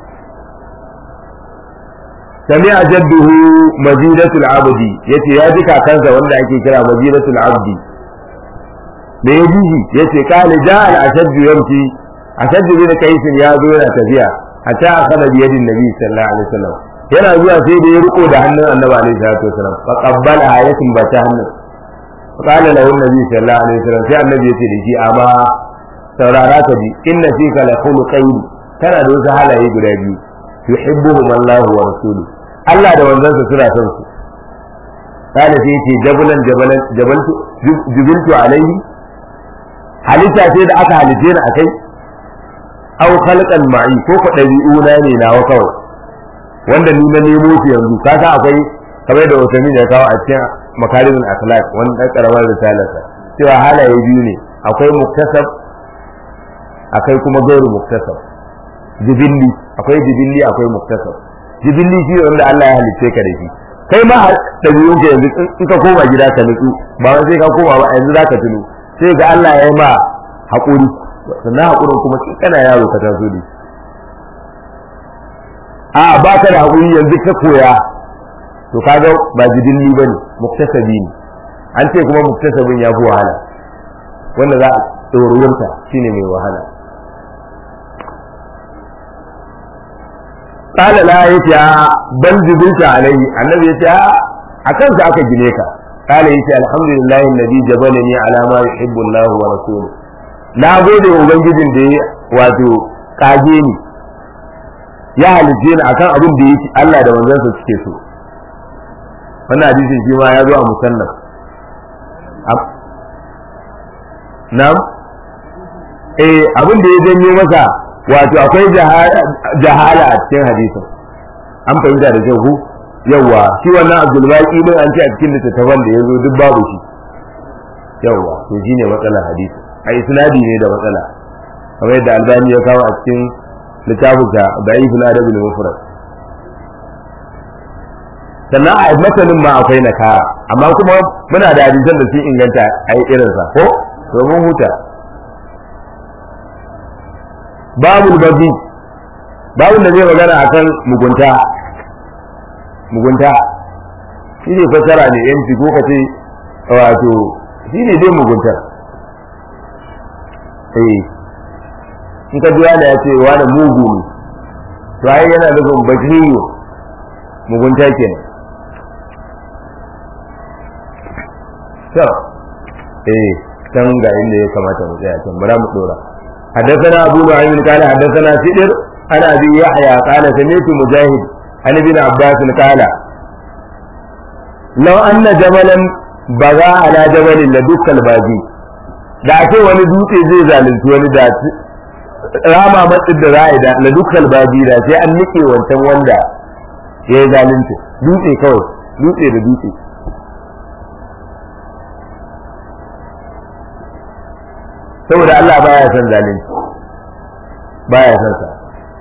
A: سمع جده مزيدة العبد يتي يا ذكا كنزا wanda ake kira مزيدة العبد da ya ji yace kale ja al ashad yamti ashad bin kais ya zo yana tafiya hatta akala bi yadin nabi sallallahu alaihi wasallam yana zuwa sai da ya riko da hannun annabi alaihi salatu wasallam fa qabbala ayatin ba ta hannun qala lahu nabi sallallahu alaihi wasallam sai annabi yace da shi amma saurara ka ji inna fika la khuluqayn kana da wasu halaye guda biyu yuhibbuhum Allah wa rasuluhu Allah da wanzansa suna son su kana sai yace jabalan jabalan jabaltu jubiltu alaihi halitta sai da aka halice ni akai aw khalqan ma'i ko ko dabi'una ne nawa kawai wanda ni na nemo shi yanzu kaga akwai kamar da wata min ya kawo a cikin makarimul akhlaq wanda karamar risalarsa cewa halaye biyu ne akwai muktasab akwai kuma gairu muktasab jibilli akwai jibilli akwai muktasab jibilli shi wanda Allah ya halice ka da shi kai ma dabi'un ka yanzu in ka koma gida ka nutsu ba wai sai ka koma ba yanzu zaka tuno sai ga Allah ya yi ma hakuri sannan hakurin kuma kana yaro ka taso ne a ba ka da hakuri yanzu ka koya to kaga ba jibilli bane muktasabi ne an ce kuma muktasabin ya fi wahala wanda za a tsoruwarta shine mai wahala قال لا يتي بل جبلت عليه النبي يتي akan sa aka gine ka قال يتي الحمد لله الذي جبلني على ما يحب الله ورسوله na gode wa ubangijin da ya wato kage ni ya halice ni akan abin da yake Allah da manzansa suke so wannan hadisin shi ma ya zo a musannaf na'am eh abin da ya janyo masa wato akwai jahala a cikin hadisin an fahimta da kyau ku yawa shi wannan Abdul Baqi din an ce a cikin littattafan da yazo duk babu shi yawa to shine matsalar hadisi a isnadi ne da matsala kamar yadda Albani ya kawo a cikin littafin sa Da'iful Adab al-Mufrad sannan a matanin ma akwai nakara amma kuma muna da hadisan da sun inganta a yi irinsa ko domin huta babu babi babu da zai magana akan mugunta mugunta shi ne fasara ne yanci ko kace wato shi ne dai mugunta eh in ka ji wani ya ce wani mugu ne to ai yana nufin bajiyo mugunta kenan to eh can ga inda ya kamata mu tsaya can bara mu dora حدثنا أبو نعيم قال حدثنا سدر عن أبي يحيى قال سمعت مجاهد عن ابن عباس قال لو أن جبلا بغى على جبل لدك الباجي da ake wani dutse zai zalunci wani da rama matsin da za a yi da la dukkan babira sai an nike wancan wanda ya yi zalunci dutse kawai dutse da dutse saboda Allah baya son zalunci baya son sa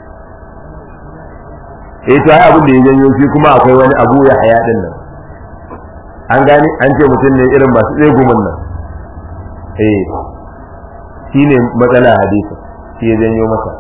A: eh to ai abin da ya janyo shi kuma akwai wani abu ya haya din nan an gani an ce mutum ne irin masu tsegumin nan eh shine matsala hadisi shi ya janyo masa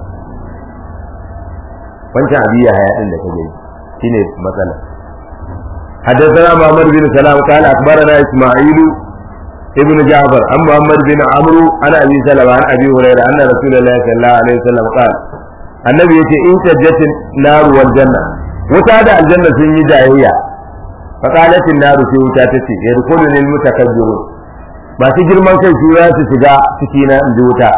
A: wancan abu ya haya din da kaje shine matsala حدثنا محمد بن سلام قال اخبرنا اسماعيل ابن جعفر عن محمد بن عمرو عن ابي سلمة عن ابي هريره ان رسول الله صلى الله عليه وسلم قال النبي يقول ان سجت النار والجنه وتعدى الجنه sun yi jayayya فقالت النار في wuta tace yadkhulul mutakabbirun masu girman kai su za su shiga ciki na inji wuta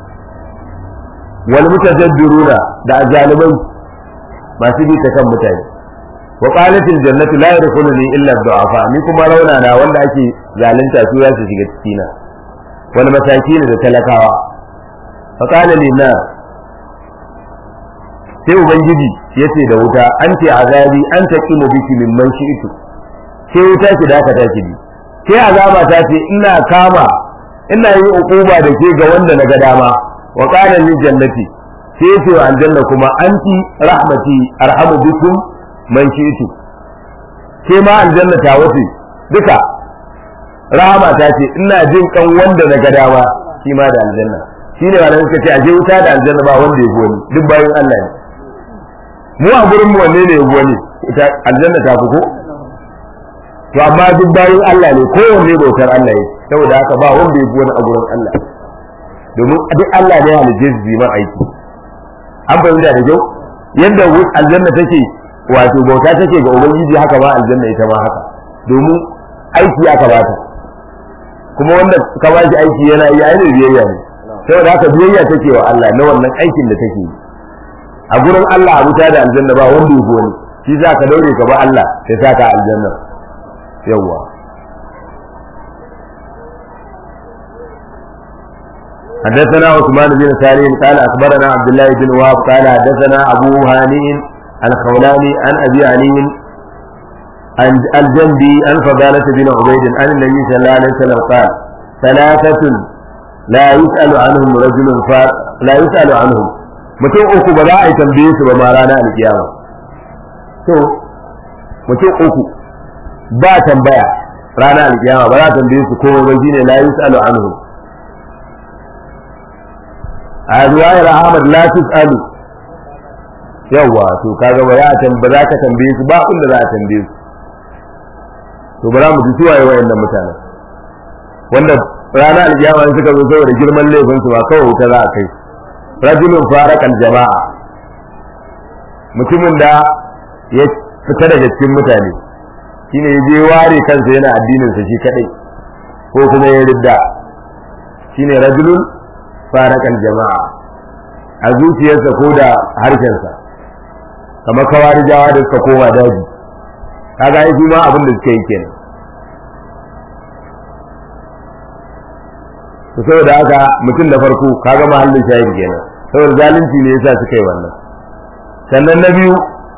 A: wal mutajabbiruna da azalimai masu bi ta kan mutane wa qalat al jannatu la yadkhuluni illa ad-du'afa ni kuma rauna na wanda ake zalunta su za su shiga ciki na wal masakin da talakawa fa qala lina sai ubangiji yace da wuta anti azabi an taqimu biki mimman shi'tu sai wuta ki daka ta ki sai azaba ta ce ina kama ina yi ukuba da ke ga wanda na ga dama wa qala lil jannati sai ce wa aljanna kuma anti rahmati arhamu bikum man shi'tu sai ma aljanna ta wace duka rahama ta ce ina jin kan wanda na ga dama shi ma da aljanna shine wannan suka ce aje wuta da aljanna ba wanda ya goni duk bayan Allah ne mu a gurin mu wanne ne ya goni aljanna ta fuko to amma duk bayan Allah ne kowanne bautar Allah ne saboda haka ba wanda ya goni a gurin Allah domin duk Allah ne ya halice su ma aiki an fahimta da kyau yadda aljanna take wato bauta take ga ubangiji haka ba aljanna ita ma haka domin aiki aka bata kuma wanda ka ba shi aiki yana yi ainihin biyayya ne saboda haka biyayya take wa Allah na wannan aikin da take yi a gurin Allah a wuta da aljanna ba wanda ya goni shi za ka daure ka ba Allah sai sa ka aljanna yawwa حدثنا عثمان بن سالم قال اخبرنا عبد الله بن وهب قال حدثنا ابو هانئ الخولاني عن ابي علي عن الجندي عن فضالة بن عبيد عن النبي صلى الله عليه وسلم قال ثلاثة لا يسأل عنهم رجل فار لا يسأل عنهم mutum uku ba za a yi tambaye su ba ma rana alkiyama to mutum uku ba tambaya rana alkiyama ba za a tambaye su ko ba shine la yusalu anhu a riwayar Ahmad la tusalu yawa to kaga ba za a tambaye za ka tambaye su ba inda za a tambaye su to ba za mu ji suwaye wayannan mutanen wanda rana alkiyama in suka zo saboda girman laifin su ba kawai wuta za a kai rajulun farakan jama'a mutumin da ya fita daga cikin mutane shine ya je ware kansa yana addinin sa shi kadai ko kuma ya ridda shine rajulun farakan jama'a a zuciyarsa ko da harshensa kamar kawarijawa da suka koma daji kaga ai ma abin da suka yi kenan to saboda haka mutum da farko kaga mahallin shahid kenan saboda zalunci ne yasa suka yi wannan sannan na biyu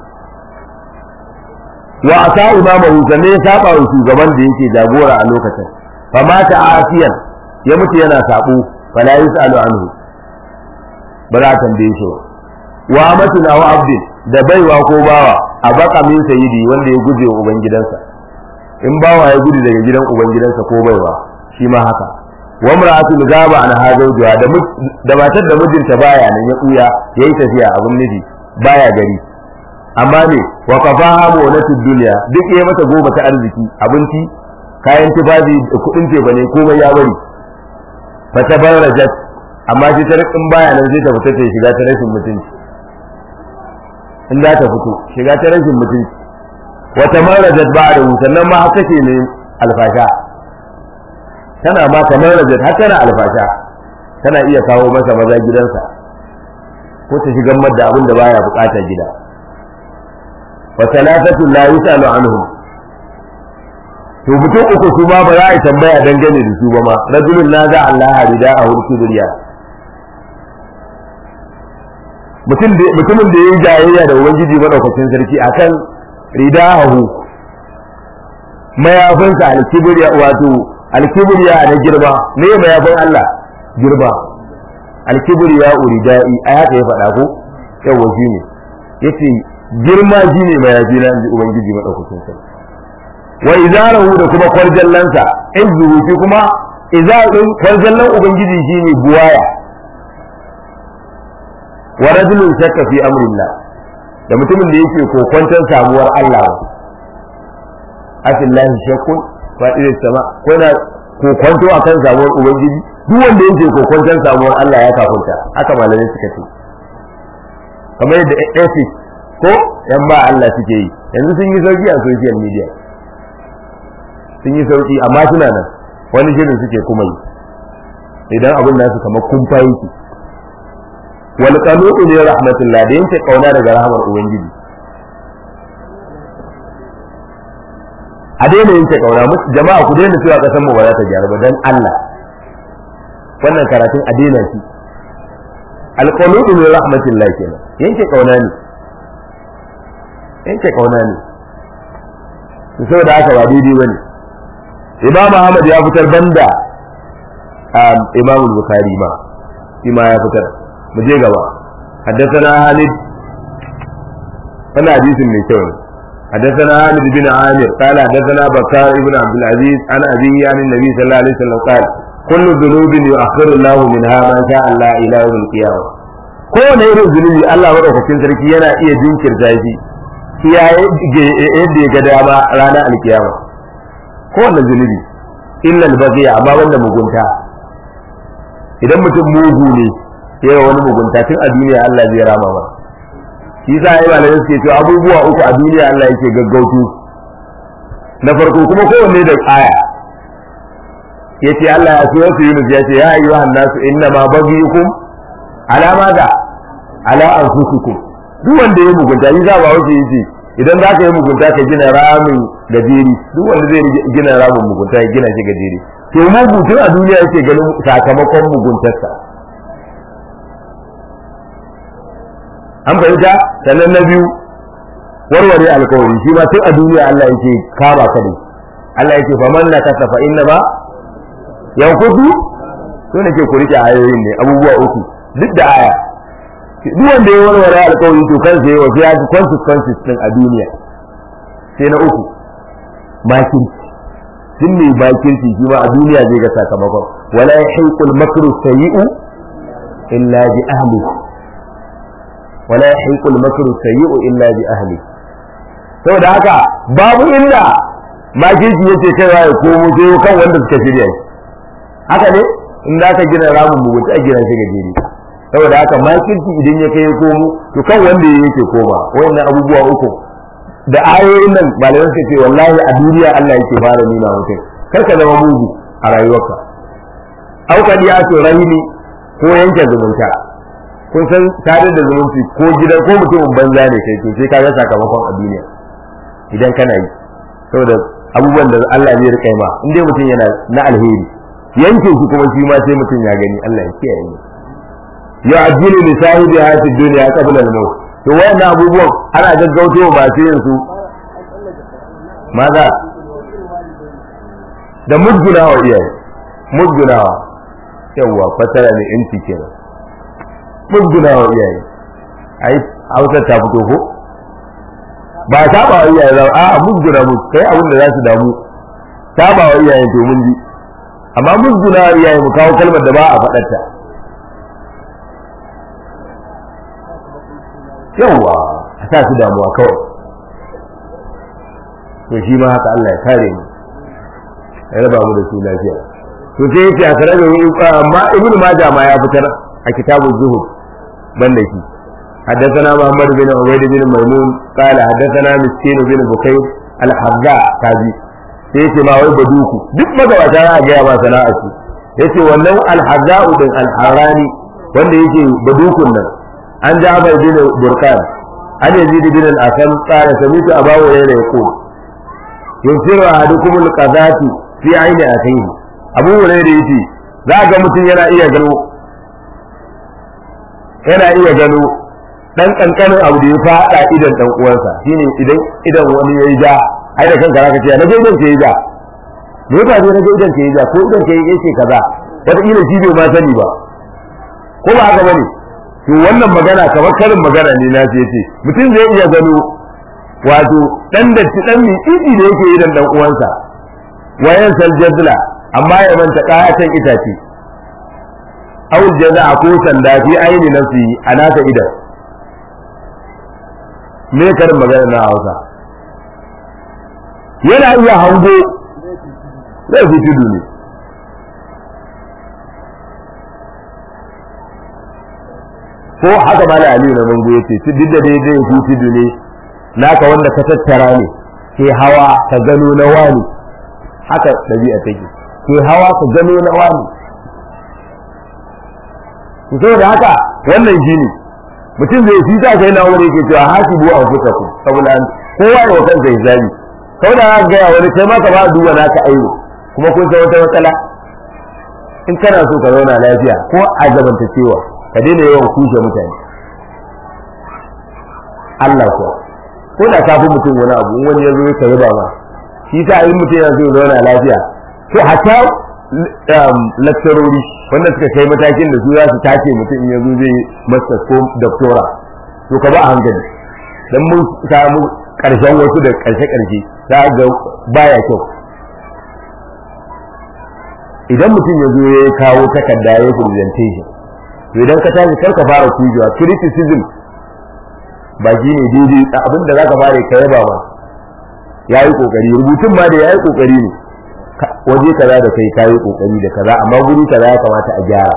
A: wa asa imamu sanne ya saba wa shugaban da yake jagora a lokacin fa mata asiyan ya mutu yana sabo fala yusalu anhu ba za a tambaye shi wa amatun aw abdin da baiwa ko bawa a baka min sayyidi wanda ya guje wa ubangidansa in bawa ya gudu daga gidan ubangidansa ko baiwa shi ma haka wa mar'atul gaba an hazaujuha da da matar da mijinta baya nan ya kuya yayi tafiya abun nufi baya gari amma ne wa qafaha mawlatud dunya duk yayi mata goma ta arziki abinci kayan tufafi da kudin tefa ne komai ya bari fa tabarrajat amma shi ta rikin baya nan zai ta fita ta shiga ta rashin mutunci in za ta fito shiga ta rashin mutunci wa tamarrajat ba'da sannan ma haka ce ne alfasha tana ma kamar rajat har tana alfasha tana iya kawo masa maza gidansa ko ta shigar madda abin da baya bukata gida wa salatatu la yusalu anhum to mutum uku su ma ba za a tambaya dangane da su ba ma rajulun naza Allah rida a hurki duriya mutum da mutumin da yayi jayayya da ubangiji madaukakin sarki akan ridahu mayafinsa alkibriya wato alkibriya da girma ne mayafin Allah girma alkibriya uridai a haka ya faɗa ko yawa shine yace girma shine mayafi na ubangiji madaukakin sarki wa izarahu da kuma kwarjallansa izuhu shi kuma izarun kwarjallan ubangiji shine buwaya wa rajulun shakka fi amrillah da mutumin da yake kokwantar samuwar Allah afillahi shakkun fa'idar sama ko na kokwanto akan samuwar ubangiji duk wanda yake kokwantar samuwar Allah ya kafunta haka malamai suka ce kamar yadda atheist ko yan ba Allah suke yi yanzu sun yi sauki a social media sun yi sauki amma suna nan wani shirin suke kuma yi idan abin nasu kamar kumfa yake wal qanutu li rahmatillah da yanke kauna daga rahmar ubangiji a daina yanke kauna jama'a ku daina cewa kasan mu ba za ta gyaru ba dan Allah wannan karatun a daina shi al qanutu li rahmatillah kenan yanke kauna ne yanke kauna ne saboda haka ba daidai bane Imam Ahmad ya fitar banda Imam Bukhari ma shi ma ya fitar mu je gaba haddathana Halid wannan hadisin mai kyau ne haddathana Halid bin Amir qala haddathana Bakar ibn Abdul Aziz ana abihi an Nabi sallallahu alaihi wasallam qala kullu dhunubin yu'akhiru Allahu minha ma sha'a Allah ila yawm al-qiyamah kowane irin zunubi Allah madaukakin sarki yana iya jinkirta shi kiyaye yadda ya ga dama ranar alkiyama kowane zunubi illa al-baghi amma wanda mugunta idan mutum mugu ne yayin wani mugunta tun a duniya Allah zai rama ba shi yasa ai malamai suke cewa abubuwa uku a duniya Allah yake gaggautu na farko kuma kowanne da aya yace Allah ya so su Yunus yace ya ayyuhan nasu inna ma baghiyukum ala madha ala anfusikum duk wanda ya mugunta yi za ba wace yace idan za ka yi mugunta ka gina ramin gajeri duk wanda zai gina ramin mugunta ya gina shi gajeri to mugu tun a duniya yake ganin sakamakon muguntarsa an fahimta sannan na biyu warware alkawari shi ma tun a duniya Allah yake kama ka ne Allah yake fa man nakasa fa inna ba yankutu to ne ke ku rike ayoyin ne abubuwa uku duk da aya duk wanda ya warware alkawari to kansa yayi wasu ya ji consequences din a duniya sai na uku makin din ne bakin shi ma a duniya zai ga sakamakon wala yahiqul makru sayyi'u illa bi ahlihi wala yahiqul makru sayyi'u illa bi ahli saboda haka babu illa magiji yace kaiwa ya komo sai kan wanda suka shirya shi haka ne in da ka gina ramin mugunta gina shi gajeri saboda haka makirci idan ya kai komo to kan wanda yake koma wannan abubuwa uku da ayoyin nan malaman suka ce wallahi a duniya Allah yake fara nuna mutum kar ka zama mugu a rayuwarka auka diya to rahimi ko yanke zumunta kun san tare da zumunci ko gidan ko mutumin banza ne kai to sai ka ga sakamakon a duniya idan kana yi saboda abubuwan da Allah zai rika ma in dai mutum yana na alheri yanke shi kuma shi ma sai mutum ya gani Allah ya kiyaye ni ya ajilu li sahibi hati dunya qabla al-maut to wannan abubuwan ana gaggauto ba sai yanzu maza da mudgunawa iyaye mudgunawa yawa fatara ne inci kenan mudgunawa iyaye ai hausa ta fito ko ba ta ba iyaye ba a mudguna mu kai abin da za su damu ta ba iyaye to mun ji amma mudgunawa iyaye mu kawo kalmar da ba a faɗar ta yawa a sa su damuwa kawai to shi ma haka Allah ya kare mu ya raba mu da su lafiya to sai yace a kare da amma ibnu majah ma ya fitar a kitabuz zuhud banda shi حدثنا محمد بن عبيد بن ميمون قال حدثنا مسكين بن بكير الحذاء كاجي sai yace ma wai baduku duk magabata ya ga ba sana'a shi yace wannan al-hazza'u din al-harani wanda yake badukun nan an Ja'far bin Burkan an Yazid bin al-Asam qala sami'tu Abu Hurairah yaqul yusiru ahadukum al-qadati fi 'ayni akhihi Abu Hurairah yace za ga mutum yana iya gano yana iya gano dan kankanin abu da ya fada idan dan uwansa shine idan idan wani yayi ja ai da kanka zaka ce na ga idan ke yi ja me ba dai na ga idan ke yi ja ko idan ke yi ce kaza wata kila shi bai ma sani ba ko ba haka bane to wannan magana kamar karin magana ne na ce yace mutum zai iya gano wato dan da dan mi idi da yake idan dan uwansa wayan sal jazla amma ya manta kayatan itace aw jaza ko sanda fi aini nafsi anaka idan me karin magana na Hausa yana iya hango zai fi tudu ne ko haka ba da Aliyu na mango yace duk da dai dai fi tudu ne naka wanda ka tattara ne ke hawa ka gano na wani haka dabi'a take ke hawa ka gano na wani to da haka wannan shine mutum zai fi ta kai na wani yake cewa hasibu a fusaku saboda kowa ya wakan zai zabi saboda haka ga wani kai ma ka ba duba naka aiwo kuma kun san wata matsala in kana so ka zauna lafiya ko a zabanta cewa ka daina yawan kushe mutane Allah ko ko da ka fi mutum wani abu wani ya zo ka yaba ma shi ta yi mutum yana so ya zauna lafiya to hatta lakcarori wanda suka kai matakin da su za su tace mutum in yazo zai masa ko doctora to ka ba a hankali dan mun samu karshen wasu da karshe karshe za ga baya kyau idan mutum ya zo ya kawo takarda ya presentation to idan ka tashi kar ka fara kujewa criticism ba shi ne daidai abin da zaka fara kai ba ba yayi kokari rubutun ma da yayi kokari ne waje kaza da kai kai kokari da kaza amma guri kaza ya kamata a gyara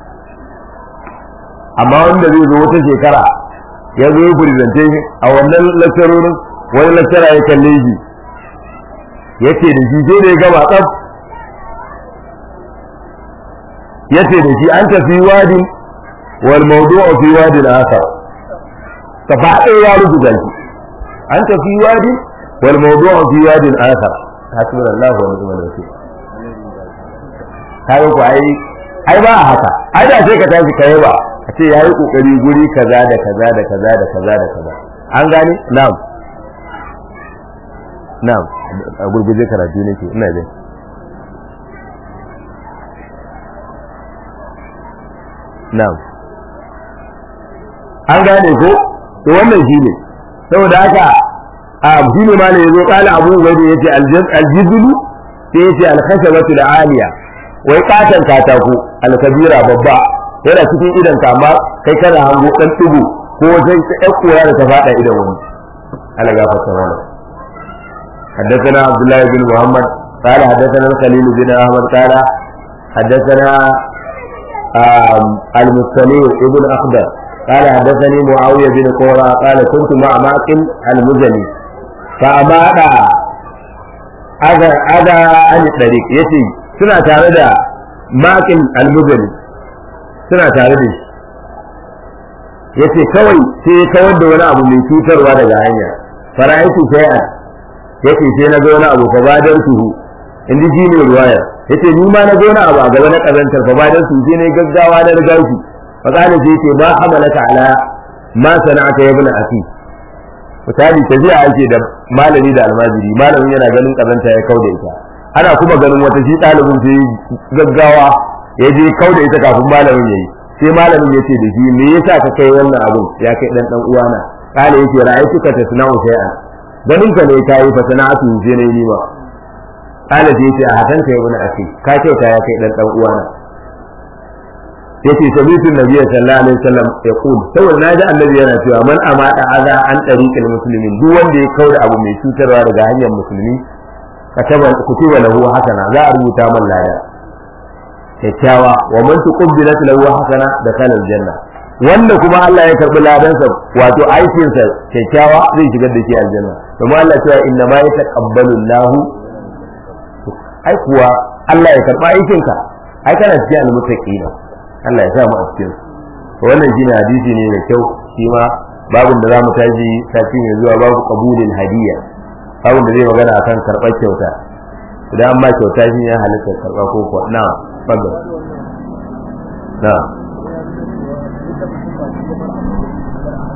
A: amma wanda zai zo wata shekara ya zo ya presentation a wannan lecturerin wani lecturer ya kalle shi yace da shi sai da ya gaba tsaf yace da shi an tafi wadi wal mawdu'u fi wadi akhar tafaɗe ya rubuta shi an tafi wadi wal mawdu'u fi wadi akhar hasbunallahu wa ni'mal wakeel kai ko ai ai ba haka ai da sai ka tafi kai ba a ce yayi kokari guri kaza da kaza da kaza da kaza da kaza an gane na'am na'am a gurguje karatu nake ina jin na'am an gane ko to wannan shine saboda haka a shine ma ne yazo kala Abu Ubayd yace al-jiblu sai yace al-khashabatu al-aliya wai katan katako al-kabira babba yana cikin idan ka amma kai kana hango dan tubu ko sai ta koya da ta fada idan wani Allah gafarta mana حدثنا عبد الله بن محمد قال حدثنا الخليل بن احمد قال حدثنا المستنير ابن اخضر قال حدثني معاويه بن قرة قال كنت مع ماقل المزني فأمات أذى أذى عن الطريق يتي سنة تاردا ماقل المزني سنة تاردا yace kawai sai ya kawar da wani abu mai cutarwa daga hanya fara'aitu shay'an yace sai na ga wani abu fa badar tuhu inda shi ne ruwaya yace ni ma na ga wani abu a gaba na kazantar fa badar tuhu sai ne gaggawa da riga shi fa kana sai yace ba hamalaka ala ma sana'ata ya ibn aki misali tafiya ake da malami da almajiri malamin yana ganin kazanta ya kauda ita ana kuma ganin wata shi dalibin sai gaggawa ya je kauda ita kafin malamin yayi sai malamin yace da shi me yasa ka kai wannan abun ya kai dan dan uwana kale yace ra'aytuka tasna'u shay'an ganin ka ne kai fa sana'atu je ne ni ba kale yace a hakan kai wani aki ka kyauta ya kai dan dan uwana yace sabitu nabi sallallahu alaihi wasallam ya kul saboda naji annabi yana cewa man amada aza an tariqil muslimin duk wanda ya kauda abu mai cutarwa daga hanyar musulmi kataba kutiba lahu hasana za a rubuta man lada kyakkyawa wa man tuqbilat lahu hasana dakhala aljanna wanda kuma Allah ya karbi ladansa wato aikin sa kyakkyawa zai shigar da shi aljanna kuma Allah cewa inna ma yataqabbalu Allahu ai kuwa Allah ya karba aikin ka ai kana cikin almuttaqina Allah ya sa mu a cikin wannan shine hadisi ne mai kyau shi ma babun da zamu taji tafi ne zuwa babu qabulil hadiya babun da zai magana akan karbar kyauta idan amma kyauta shi ya halitta karba ko ko na fadda na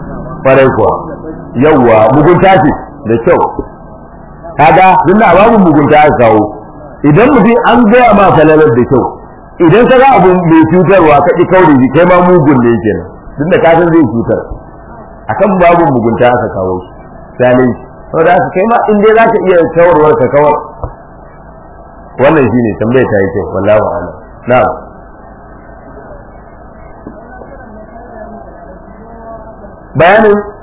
A: farai kuwa yawwa mugunta ce da kyau kaga tunda babu mugunta aka kawo idan mutum an gaya ma falalar da kyau idan ka ga abu mai cutarwa ka ki kauri kai ma mugun ne kenan tunda ka san zai cutar akan babu mugunta aka kawo shi sai saboda haka kai ma in dai zaka iya kawarwar ka kawar wannan shine tambayar ta yi kyau wallahi a'lam na'am bayanin